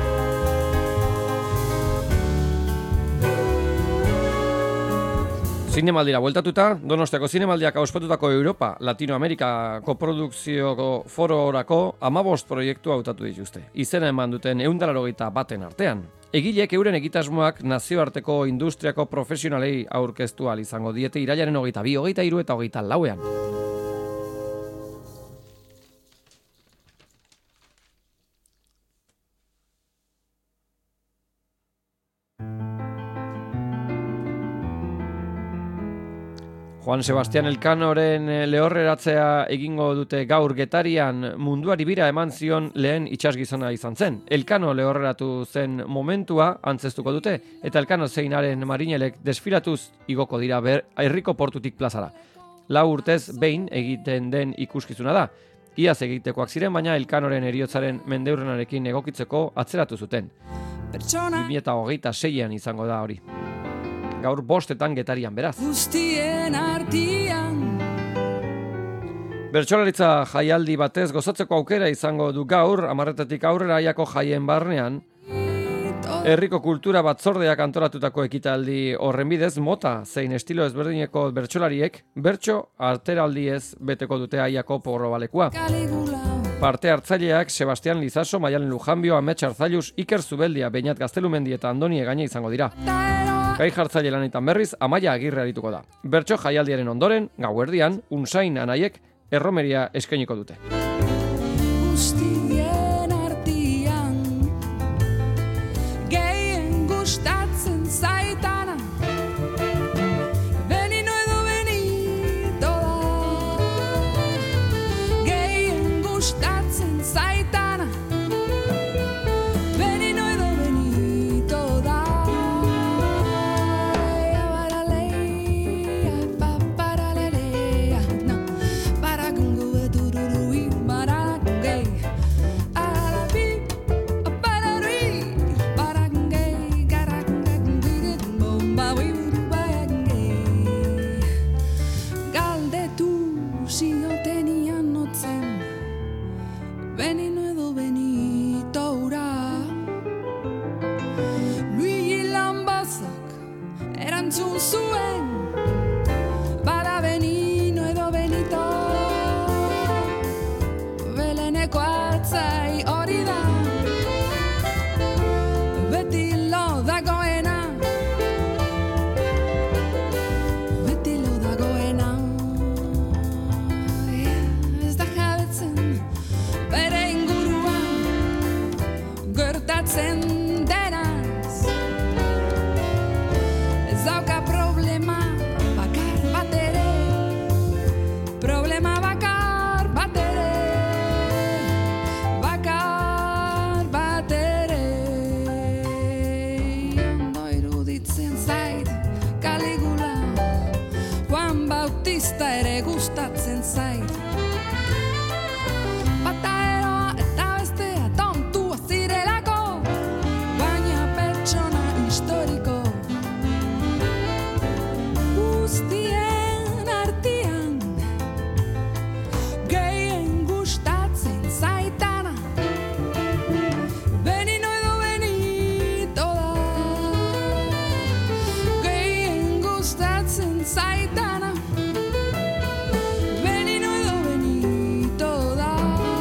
A: Zinemaldira bueltatuta, Donostiako Zinemaldiak ospatutako Europa, Latinoamerika koprodukzioko fororako 15 proiektu hautatu dituzte. Izena eman duten 181 artean. Egileek euren egitasmoak nazioarteko industriako profesionalei aurkeztu ahal izango diete irailaren 22, 23 eta 24. Juan Sebastian Elkanoren lehorreratzea egingo dute gaur Getarian munduari bira eman zion lehen itsasgizona izan zen. Elkano lehorreratu zen momentua antzestuko dute eta Elkano zeinaren marinelek desfilatuz igoko dira herriko portutik plazara. 4 urtez behin egiten den ikuskizuna da. Iaz egitekoak ziren, baina Elkanoren heriotzaren mendeurrenarekin egokitzeko atzeratu zuten. 2026an izango da hori. Gaur 5 Getarian beraz. Bertsolaritza jaialdi batez gozatzeko aukera izango du gaur, 10 aurrera aiako jaien barnean. Herriko kultura batzordeak antolatutako ekitaldi horren bidez, mota zein estilo ezberdineko bertsolariek bertso arteraldiez beteko dute aiako porrobalekua. Parte hartzaileak Sebastian Lizaso, Maialen Lujanbio, Amets Arzailuz, Iker Zubeldia, Beñat Gaztelumendi eta Andoni Egaña izango dira. Gai jartzaile lanetan berriz, Amaia Agirre arituko da. Bertso jaialdiaren ondoren, gauerdian, Unsain anaiek erromeria eskainiko dute.
B: We entzun zuen, bada Benino edo Benito, Beleneko hartzai hori da, beti lo dagoena, beti lo dagoena. Ez da jabetzen bere inguruan gertatzen denaz, ez dauka problema bakar bat ere, problema bakar bat ere, bakar bat ere. Ondo iruditzen zait Caligula, Juan Bautista ere gustatzen zait. Bata eroa eta bestea tontua zirelako, baina pertsona historiko. Guztien artean gehien gustatzen zaitana, Benino edo Benito da, gehien gustatzen zaitana, Benino edo Benito da.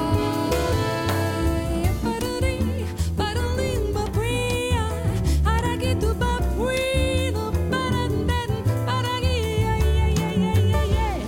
B: Pararin bapria, aragitu bapuino, paranden, paragi, ay, ay, ay, ay, ay, ay.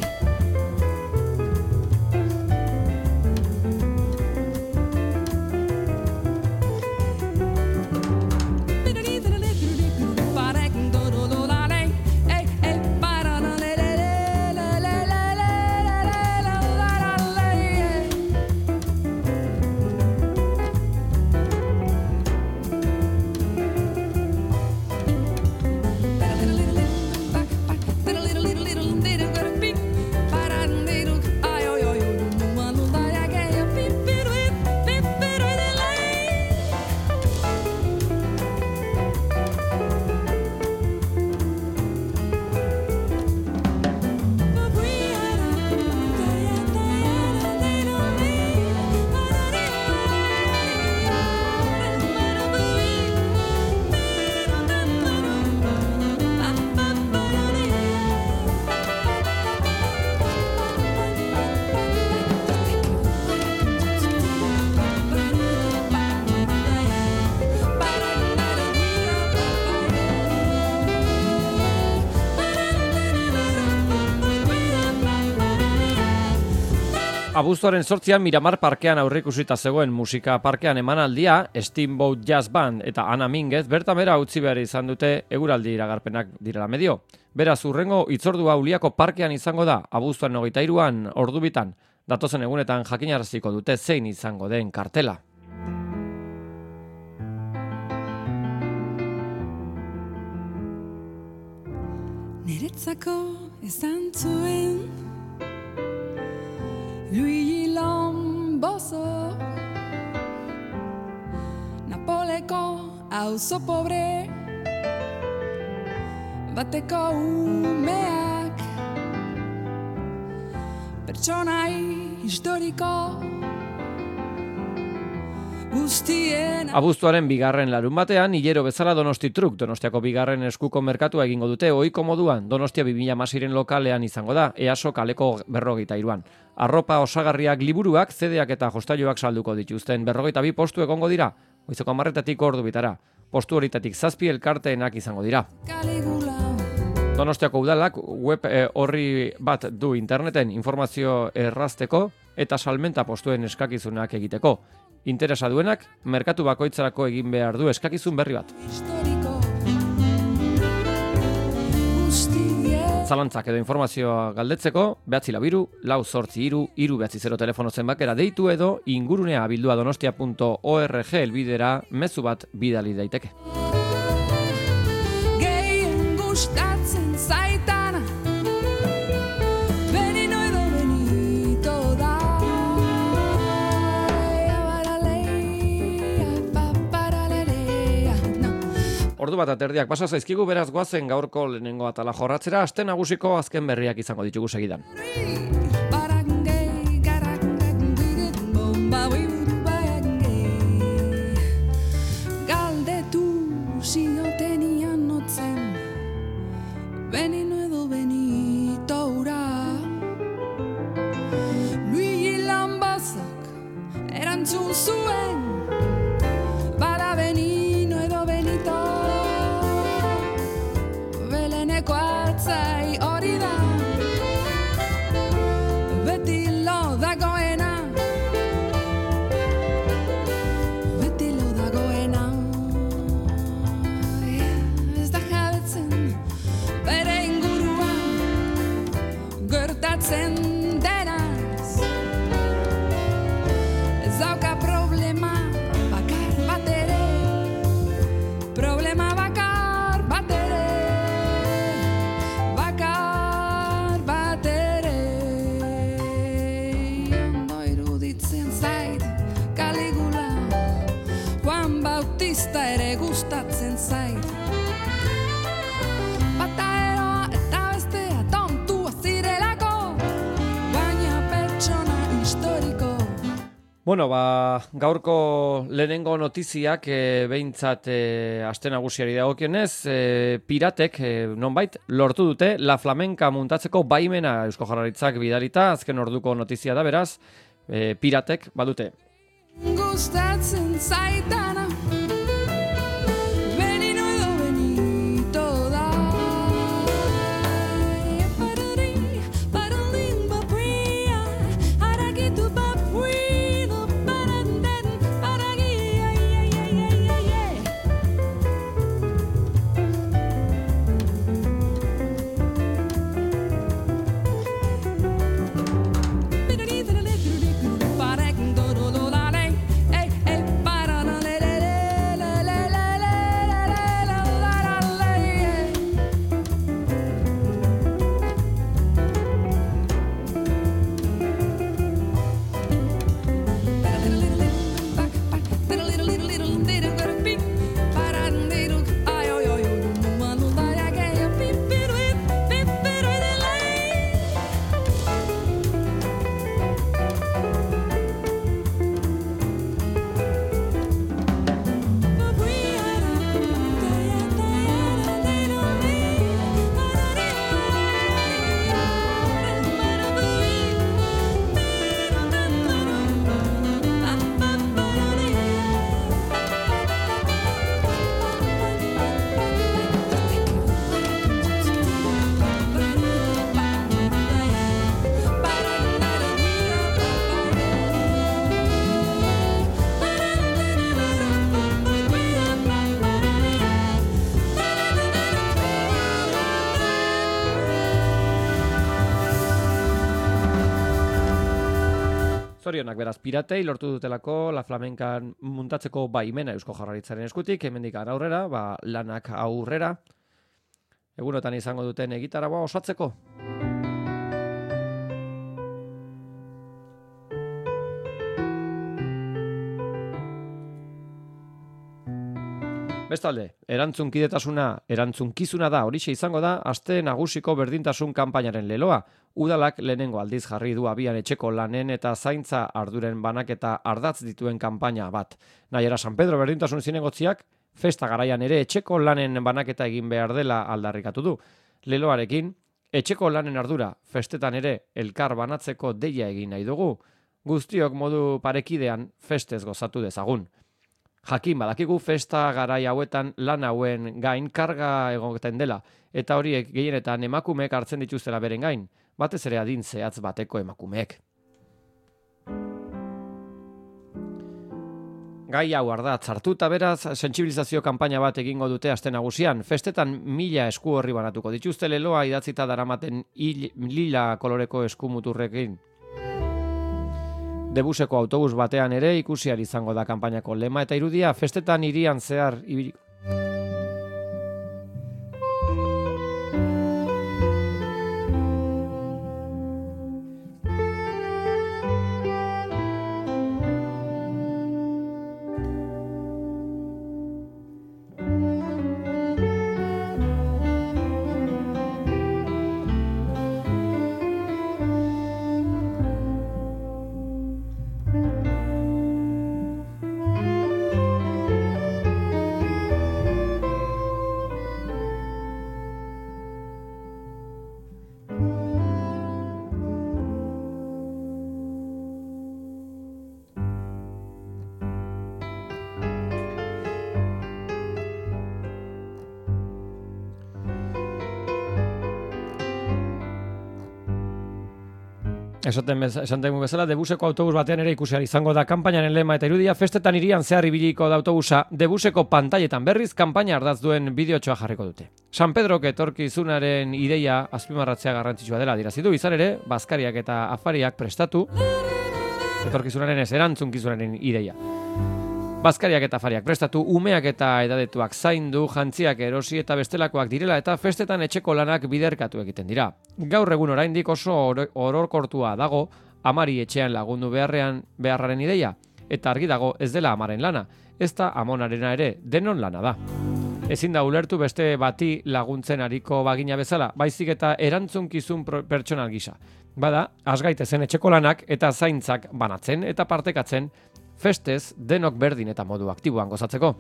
A: Abuztuaren 8an Miramar parkean aurreikusita zegoen musika parkean emanaldia, Steamboat Jazz Band eta Ana Minguez bertan bera utzi behar izan dute eguraldi iragarpenak direla medio. Beraz, hurrengo hitzordua Uliako parkean izango da, abuztuaren 23an ordubitan, datozen egunetan jakinaraziko dute zein izango den kartela.
B: Niretzako esan zuen Luigi Lombozo, Napoleko auzo pobre bateko umeak, pertsonai historiko guztien.
A: Abuztuaren 2. larun batean, hilero bezala Donosti Truk, Donostiako 2. eskuko merkatua egingo dute, ohiko moduan, Donostia 2016 lokalean izango da, EASO kaleko 53an. Arropa osagarriak, liburuak, CD-ak eta jostailuak salduko dituzten 42 postu egongo dira, goizeko 10:00 ordubitara. Postu horitatik 7 elkarteenak izango dira. Donostiako udalak web horri bat du interneten informazio errazteko eta salmenta postuen eskakizunak egiteko. Interesa duenak, merkatu bakoitzarako egin behar du eskakizun berri bat. Zalantzak edo informazioa galdetzeko, 944-443-380 telefono zenbakera deitu edo ingurunea abildua donostia.org elbidera mezu bat bidali daiteke.
B: Gehien gustatzen zaitana, Benino edo Benito da.
A: Ordu bat aterdiak pasa zaizkigu, beraz goazen gaurko lehenengo atala jorratzera, aste nagusiko azken berriak izango ditugu segidan.
B: Galdetu zinotenian notzen
A: Bueno, gaurko lehenengo notiziak behintzat aste nagusiari dagokionez, piratek nonbait lortu dute La Flamenca muntatzeko baimena Eusko Jaurlaritzak bidalita, azken orduko notizia da beraz, piratek badute.
B: Gustatzen zaitana Benino edo benito da Paralin bapria Harakitu bapuino Paranden paragi
A: Zorionak beraz piratei lortu dutelako La Flamenca muntatzeko baimena Eusko Jaurlaritzaren eskutik, hemendik aurrera, lanak aurrera, egunotan izango duten egitaragua osatzeko. Bestalde, erantzunkizuna da, horixe izango da, aste nagusiko berdintasun kanpainaren leloa. Udalak lehenengo aldiz jarri du abian etxeko lanen eta zaintza arduren banaketa ardatz dituen kanpaina bat. Nahiera San Pedro berdintasun zinegotziak, festa garaian ere etxeko lanen banaketa egin behar dela aldarrikatu du. Leloarekin, etxeko lanen ardura, festetan ere elkar banatzeko deia egin nahi dugu. Guztiok modu parekidean festez gozatu dezagun. Jakin badakigu festa garai hauetan lan hauen gain karga egoten dela, eta horiek gehienetan emakumeek hartzen dituztela beren gain, batez ere adin zehatz bateko emakumeek. Gai hau ardatz hartuta beraz, sentsibilizazio kanpaina bat egingo dute aste nagusian, festetan 1000 esku horri banatuko dituzte leloa idatzita daramaten lila koloreko eskumuturrekin. Debuseko autobus batean ere ikusiar izango da kanpainako lema eta irudia festetan hirian zehar ibili. Esan dugu bezala, Debuseko autobus batean ere ikusiar izango da kanpainaren lema eta irudia, festetan hirian zehar ibiliko da autobusa, Debuseko pantailetan berriz kanpaina ardaz duen bideotxoa jarriko dute. San Pedrok etorkizunaren ideia azpimarratzea garrantzitsua dela adirazi du, izan ere, bazkariak eta afariak prestatu, etorkizunaren ez erantzunkizunaren ideia. Bazkariak eta afariak prestatu, umeak eta edadetuak zaindu, jantziak erosi eta bestelakoak direla eta festetan etxeko lanak biderkatu egiten dira. Gaur egun oraindik oso orokortua dago amari etxean lagundu beharraren ideia, eta argi dago ez dela amaren lana, ez da amonarena ere denon lana da. Ezin da ulertu beste bati laguntzen ariko bagina bezala, baizik eta erantzunkizun pertsonal gisa. Bada, has gaitezen etxeko lanak eta zaintzak banatzen eta partekatzen, festez denok berdin eta modu aktiboan gozatzeko.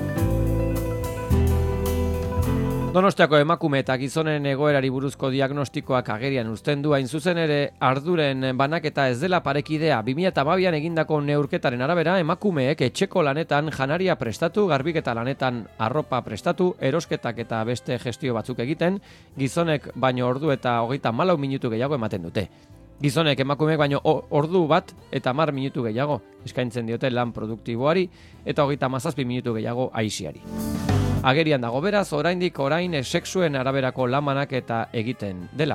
A: Donostiako emakume eta gizonen egoerari buruzko diagnostikoak agerian uzten du hain zuzen ere arduren banaketa ez dela parekidea. 2012an egindako neurketaren arabera emakumeek etxeko lanetan janaria prestatu, garbiketa lanetan arropa prestatu, erosketak eta beste gestio batzuk egiten, gizonek baino ordu eta 34 minutu gehiago ematen dute. Gizonek emakumeek baino ordu bat eta 10 minutu gehiago eskaintzen diote lan produktiboari eta 37 minutu gehiago aisiari. Agerian dago beraz, orain sexuen araberako lamanak eta egiten dela.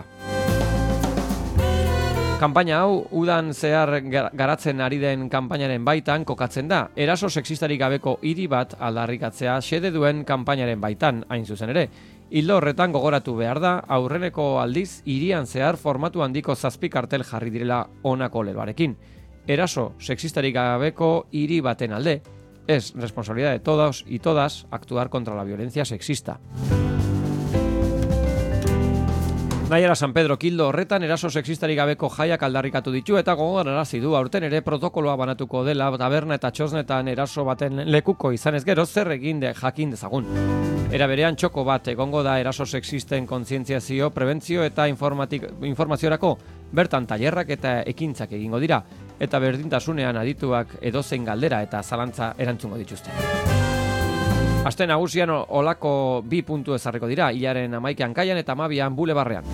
A: Kanpaina hau, udan zehar garatzen ari den kanpainaren baitan kokatzen da. Eraso sexistarik gabeko hiri bat aldarrikatzea xede duen kanpainaren baitan, hain zuzen ere. Ildo horretan gogoratu behar da, aurreneko aldiz, hirian zehar formatu handiko 7 kartel jarri direla honako leloarekin. Eraso sexistarik gabeko hiri baten alde. Es responsabilidad de todos y todas actuar contra la violencia sexista. Naiara San Pedro kildo horretan eraso sexistarik gabeko jaiak aldarrikatu ditu eta gogorarazi du aurten ere protokoloa banatuko dela taberna eta txosnetan eraso baten lekuko izanez gero zer egin jakin dezagun. Era berean txoko bat egongo da eraso sexisten kontzientziazio, prebentzio eta informaziorako bertan tailerrak eta ekintzak egingo dira eta berdintasunean adituak edozein galdera eta zalantza erantzungo dituzte. Aste nagusian olako 2 puntu ezarriko dira, hilaren 11an Kaian eta 12an Bulebarrean.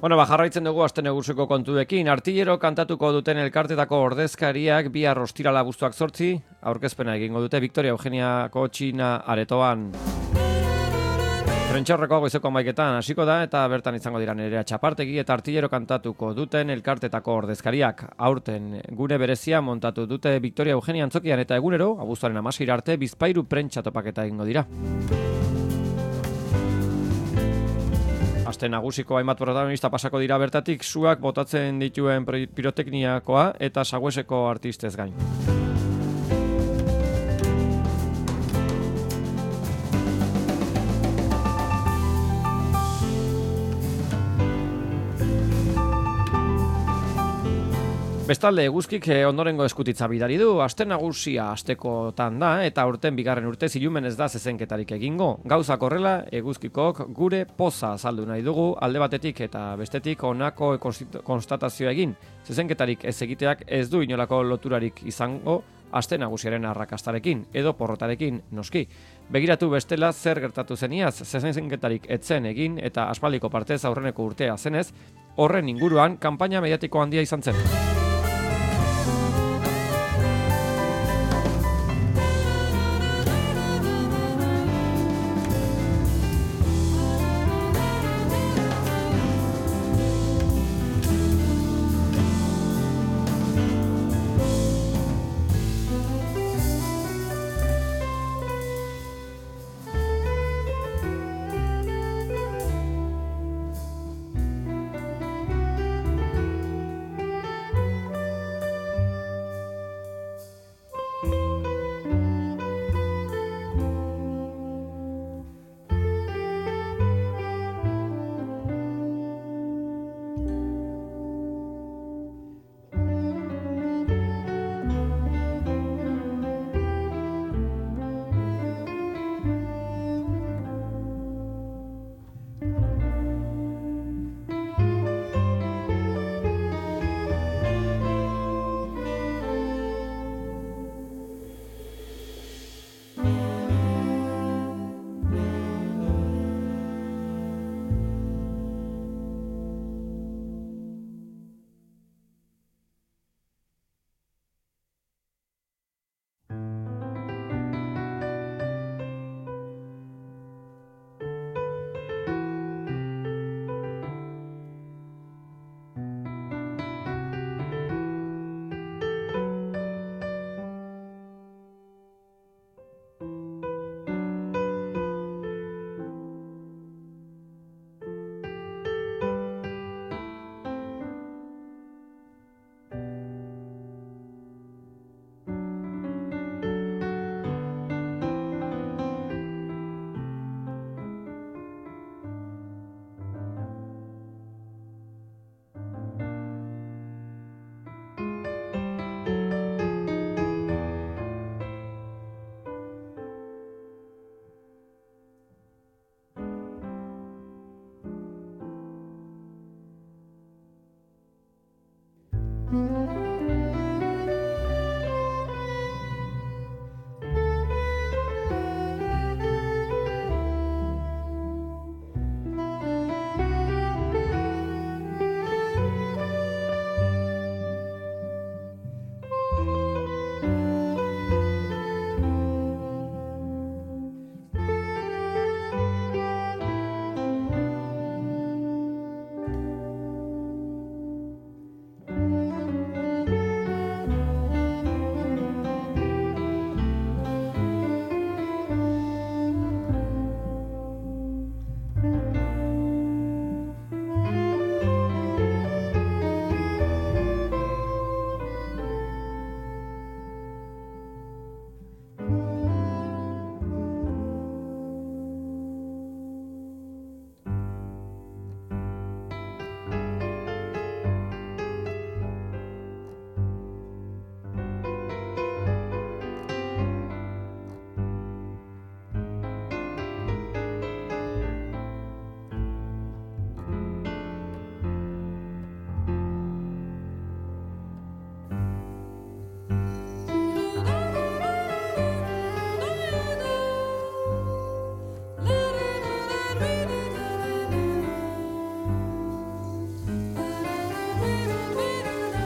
A: Bueno, jarraitzen dugu aste nagusiko kontuekin. Artillero kantatuko duten elkartetako ordezkariak bihar ostirala abuztuak 8 aurkezpena egingo dute Victoria Eugeniako Txina aretoan. Prentxaurreko goizeko 11etan hasiko da eta bertan izango dira Nerea Txapartegi eta Artillero kantatuko duten elkartetako ordezkariak. Aurten gune berezia montatu dute Victoria Eugenia antzokian eta egunero abuztuaren 16 arte Bizpahiru prentsa topaketa egingo dira. Aste nagusiko hainbat protagonista pasako dira bertatik, suak botatzen dituen pirotekniakoa eta sagueseko artistez gain. Bestalde, eguzkik ondorengo eskutitza bidari du, aste nagusia astekotan da eta aurten bigarren urtez ilumen ez da zezenketarik egingo. Gauzak horrela, eguzkikok gure poza azaldu nahi dugu, alde batetik eta bestetik honako konstatazioa egin. Zezenketarik ez egiteak ez du inolako loturarik izango aste nagusiaren arrakastarekin, edo porrotarekin noski. Begiratu bestela zer gertatu zeniaz, zezenketarik etzen egin eta aspaldiko partez aurreneko urtea zenez, horren inguruan kanpaina mediatiko handia izan zen.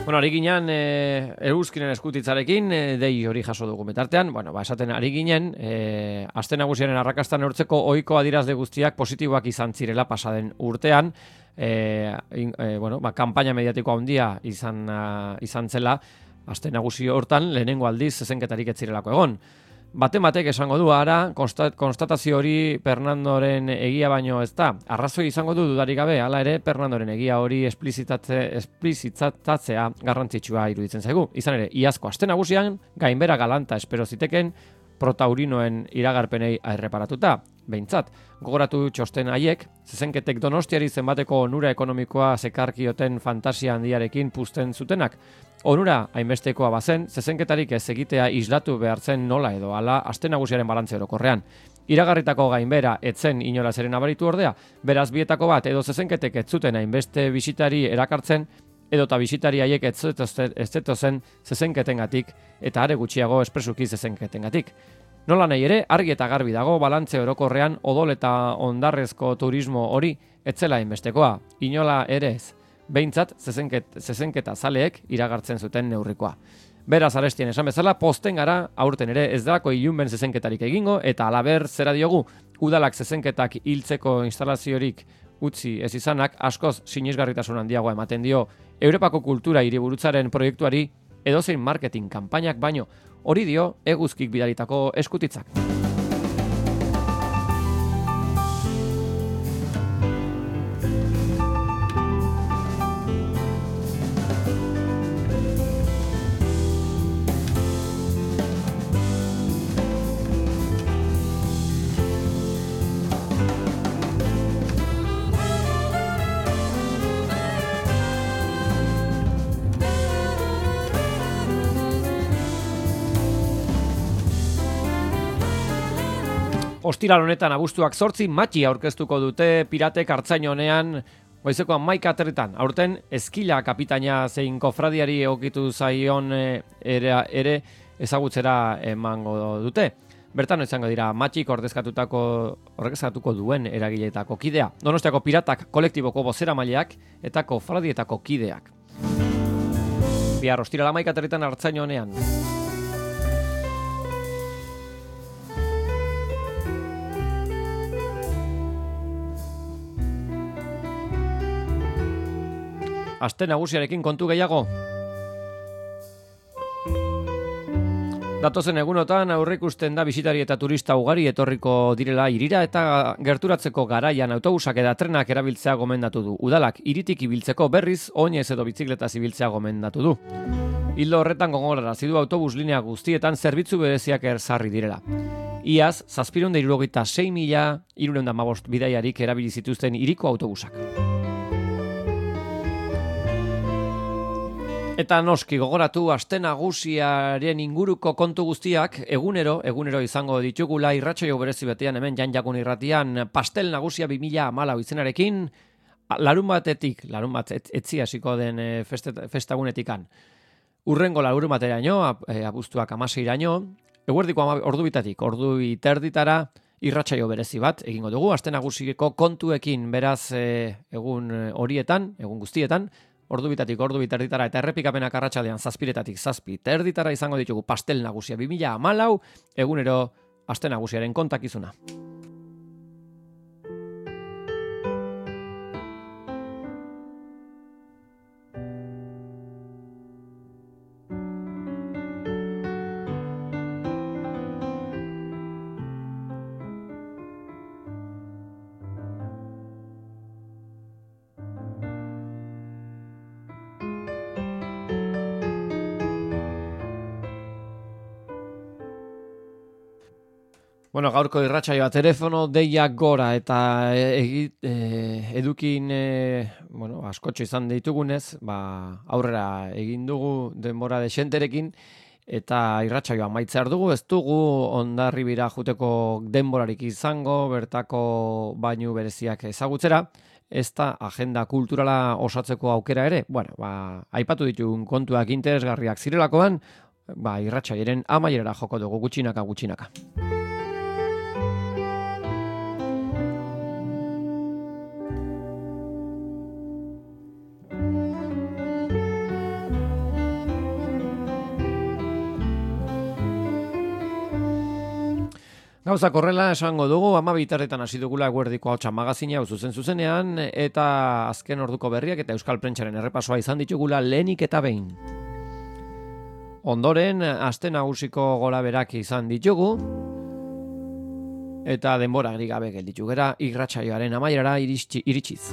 A: Bueno, ari ginen Euskinen eskutitzarekin, dei hori jaso dugu betartean, bueno, esaten ari ginen, aste nagusiaren arrakasta neurtzeko ohiko adierazle guztiak positiboak izan zirela pasaden urtean, kanpaina mediatiko handia izan zela, aste nagusi hortan lehenengo aldiz zezenketarik ez zirelako egon. Batek esango du, ara, konstatazio hori Fernandoren egia baino ez da. Arrazoi izango du dudarik gabe, hala ere, Fernandoren egia hori esplizitatzea garrantzitsua iruditzen zaigu. Izan ere, iazko aste nagusian, gainbera galanta espero ziteken protaurinoen iragarpenei erreparatuta. Behintzat, gogoratu txosten haiek, zezenketek Donostiari zenbateko onura ekonomikoa zekarkioten fantasia handiarekin puzten zutenak. Onura hainbestekoa bazen, zezenketarik ez egitea islatu behartzen nola edo hala aste nagusiaren balantze orokorrean. Iragarritako gainbera etzen inolaz ere nabaritu ordea, beraz bietako bat edo zezenketek ez zuten hainbeste bisitari erakartzen, edota bisitari haiek ez zetozen zezenketengatik eta are gutxiago espresuki zezenketengatik. Nola nahi ere, argi eta garbi dago balantze orokorrean odol eta ondarrezko turismo hori etzela hainbestekoa, inola ere ez. Behintzat, zezenketa zaleek iragartzen zuten neurrikoa. Beraz, arestien esan bezala, posten gara, aurten ere ez delako ilunben zezenketarik egingo, eta alaber zera diogu, udalak zezenketak hiltzeko instalaziorik utzi ez izanak, askoz sinesgarritasun handiagoa ematen dio Europako kultura hiriburutzaren proiektuari edozein marketing kanpainak baino, hori dio eguzkik bidalitako eskutitzak. Ostiral honetan abuztuak 8 matxi aurkeztuko dute piratek Artzainonean goizeko 11:00. Aurten Eskila kapitaina zein kofradiari egokitu zaion ere ezagutzera emango dute. Bertan izango dira matxik ordezkatuko duen eragileetako kidea. Donostiako piratak kolektiboko bozeramaileak eta kofradietako kideak. Bihar ostiral 11:00 Artzainonean. Aste nagusiarekin kontu gehiago. Datozen egunotan aurreikusten da bisitari eta turista ugari etorriko direla hirira eta gerturatzeko garaian autobusak eta trenak erabiltzea gomendatu du. Udalak hiritik ibiltzeko berriz oinez edo bizikletaz ibiltzea gomendatu du. Ildo horretan gogorarazi du autobus linea guztietan zerbitzu bereziak ezarri direla. Iaz 766.315 bidaiarik erabili zituzten hiriko autobusak. Eta noski gogoratu aste nagusiaren inguruko kontu guztiak egunero izango ditugula irratsaio berezi batean hemen Jan Jakun irratian pastel nagusia 2014 izenarekin larunbat etzi hasiko den festagunetikan. Urrengo larunbateraino abuztuak 16raino eguerdiko ordubitatik ordubiterditara irratsaio berezi bat egingo dugu aste nagusiko kontuekin beraz egun guztietan ordubitatik ordubiterditara eta errepikapenak arratsaldean 7:00 7:30 izango ditugu pastel nagusia 2014 egunero aste nagusiaren kontakizuna. Bueno, gaurko irratsaioa telefono deiak gora eta edukin askotxo izan ditugunez, aurrera egin dugu denbora desenterekin eta irratsaioa amaitzear dugu, ez dugu Hondarribira juteko denborarik izango, bertako bainu bereziak ezagutzera, ez da agenda kulturala osatzeko aukera ere. Aipatu ditugun kontuak interesgarriak zirelakoan, irratsaioaren amaierara joko dugu gutxinaka. Gauzak horrela esango dugu, 12:00 hasi dugula Eguerdiko Ahotsa magazina hau zuzenean, eta azken orduko berriak eta Euskal Prentsaren errepasoa izan ditugula lehenik eta behin. Ondoren, aste nagusiko goraberak izan ditugu, eta denborari gabe gelditu gera irratsaioaren amaierara iritsiz.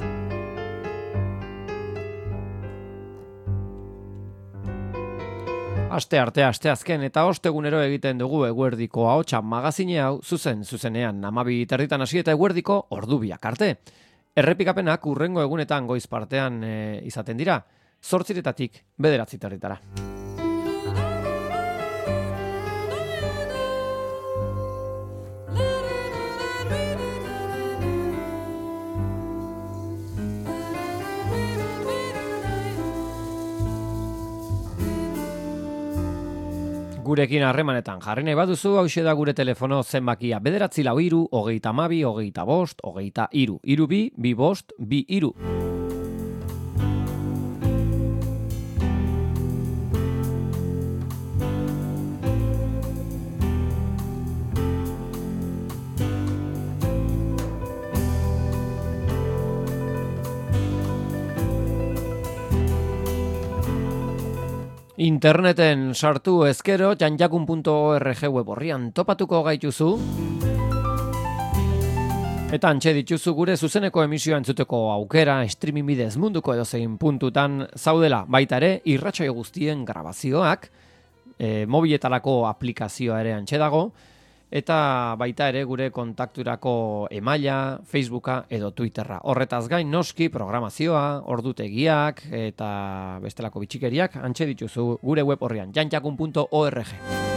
A: Aste arte, aste azken eta ostegunero egiten dugu Eguerdiko Ahotsa magazine hau zuzenean 12:30 hasi eta eguerdiko ordubiak arte. Errepikapenak hurrengo egunetan goiz partean izaten dira, 8:00 9:00. Gurekin harremanetan jarri nahi baduzu, hauxe da gure telefono zenbakia 943 32 25 23 32 25 23. Interneten sartu ezkero, janjakun.org web horrian topatuko gaituzu. Eta antxe dituzu gure zuzeneko emisioa entzuteko aukera, streaming bidez munduko edozein puntutan zaudela. Baita ere, irratsaio guztien grabazioak, mobiletarako aplikazioa ere antxe dago, eta baita ere gure kontakturako emaila, Facebooka edo Twitterra. Horretaz gain noski programazioa, ordutegiak eta bestelako bitxikeriak antxe dituzu gure web horrian, janjakun.org.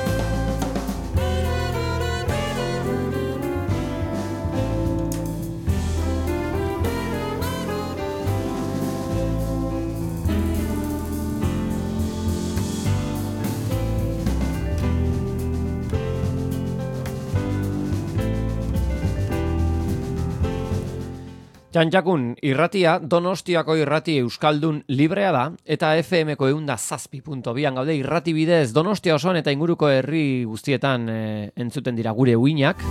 A: Janjakun irratia, Donostiako irrati euskaldun librea da, eta FM-ko 107.2an gaude irrati bidez Donostia osoan eta inguruko herri guztietan entzuten dira gure uinak.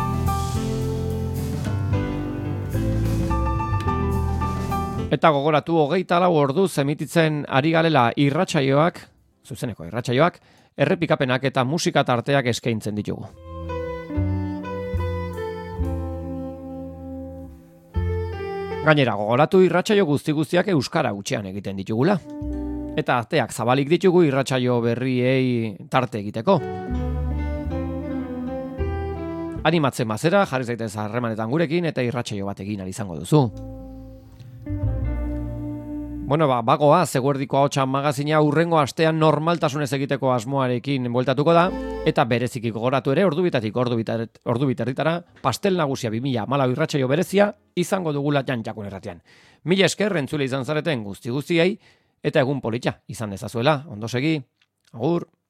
A: Eta gogoratu 24 orduz emititzen ari galela irratsaioak, zuzeneko irratsaioak, errepikapenak eta musika tarteak eskaintzen ditugu. Gainera, gogoratu irratsaio guztiak euskara hutsean egiten ditugula. Eta ateak zabalik ditugu irratsaio berriei tarte egiteko. Animatzen bazera, jarri zaitez harremanetan gurekin eta irratsaio bat egin ahal izango duzu. Bueno, bagoa, Eguerdiko Ahotsa magazina hurrengo astean normaltasunez egiteko asmoarekin bueltatuko da, eta bereziki gogoratu ere ordubitatik ordubiterritara pastel nagusia 2014 irratsaio berezia izango dugula Janjakun irratian. Mila esker entzule izan zareten guztiei eta egun polita izan dezazuela. Ondo segi, agur.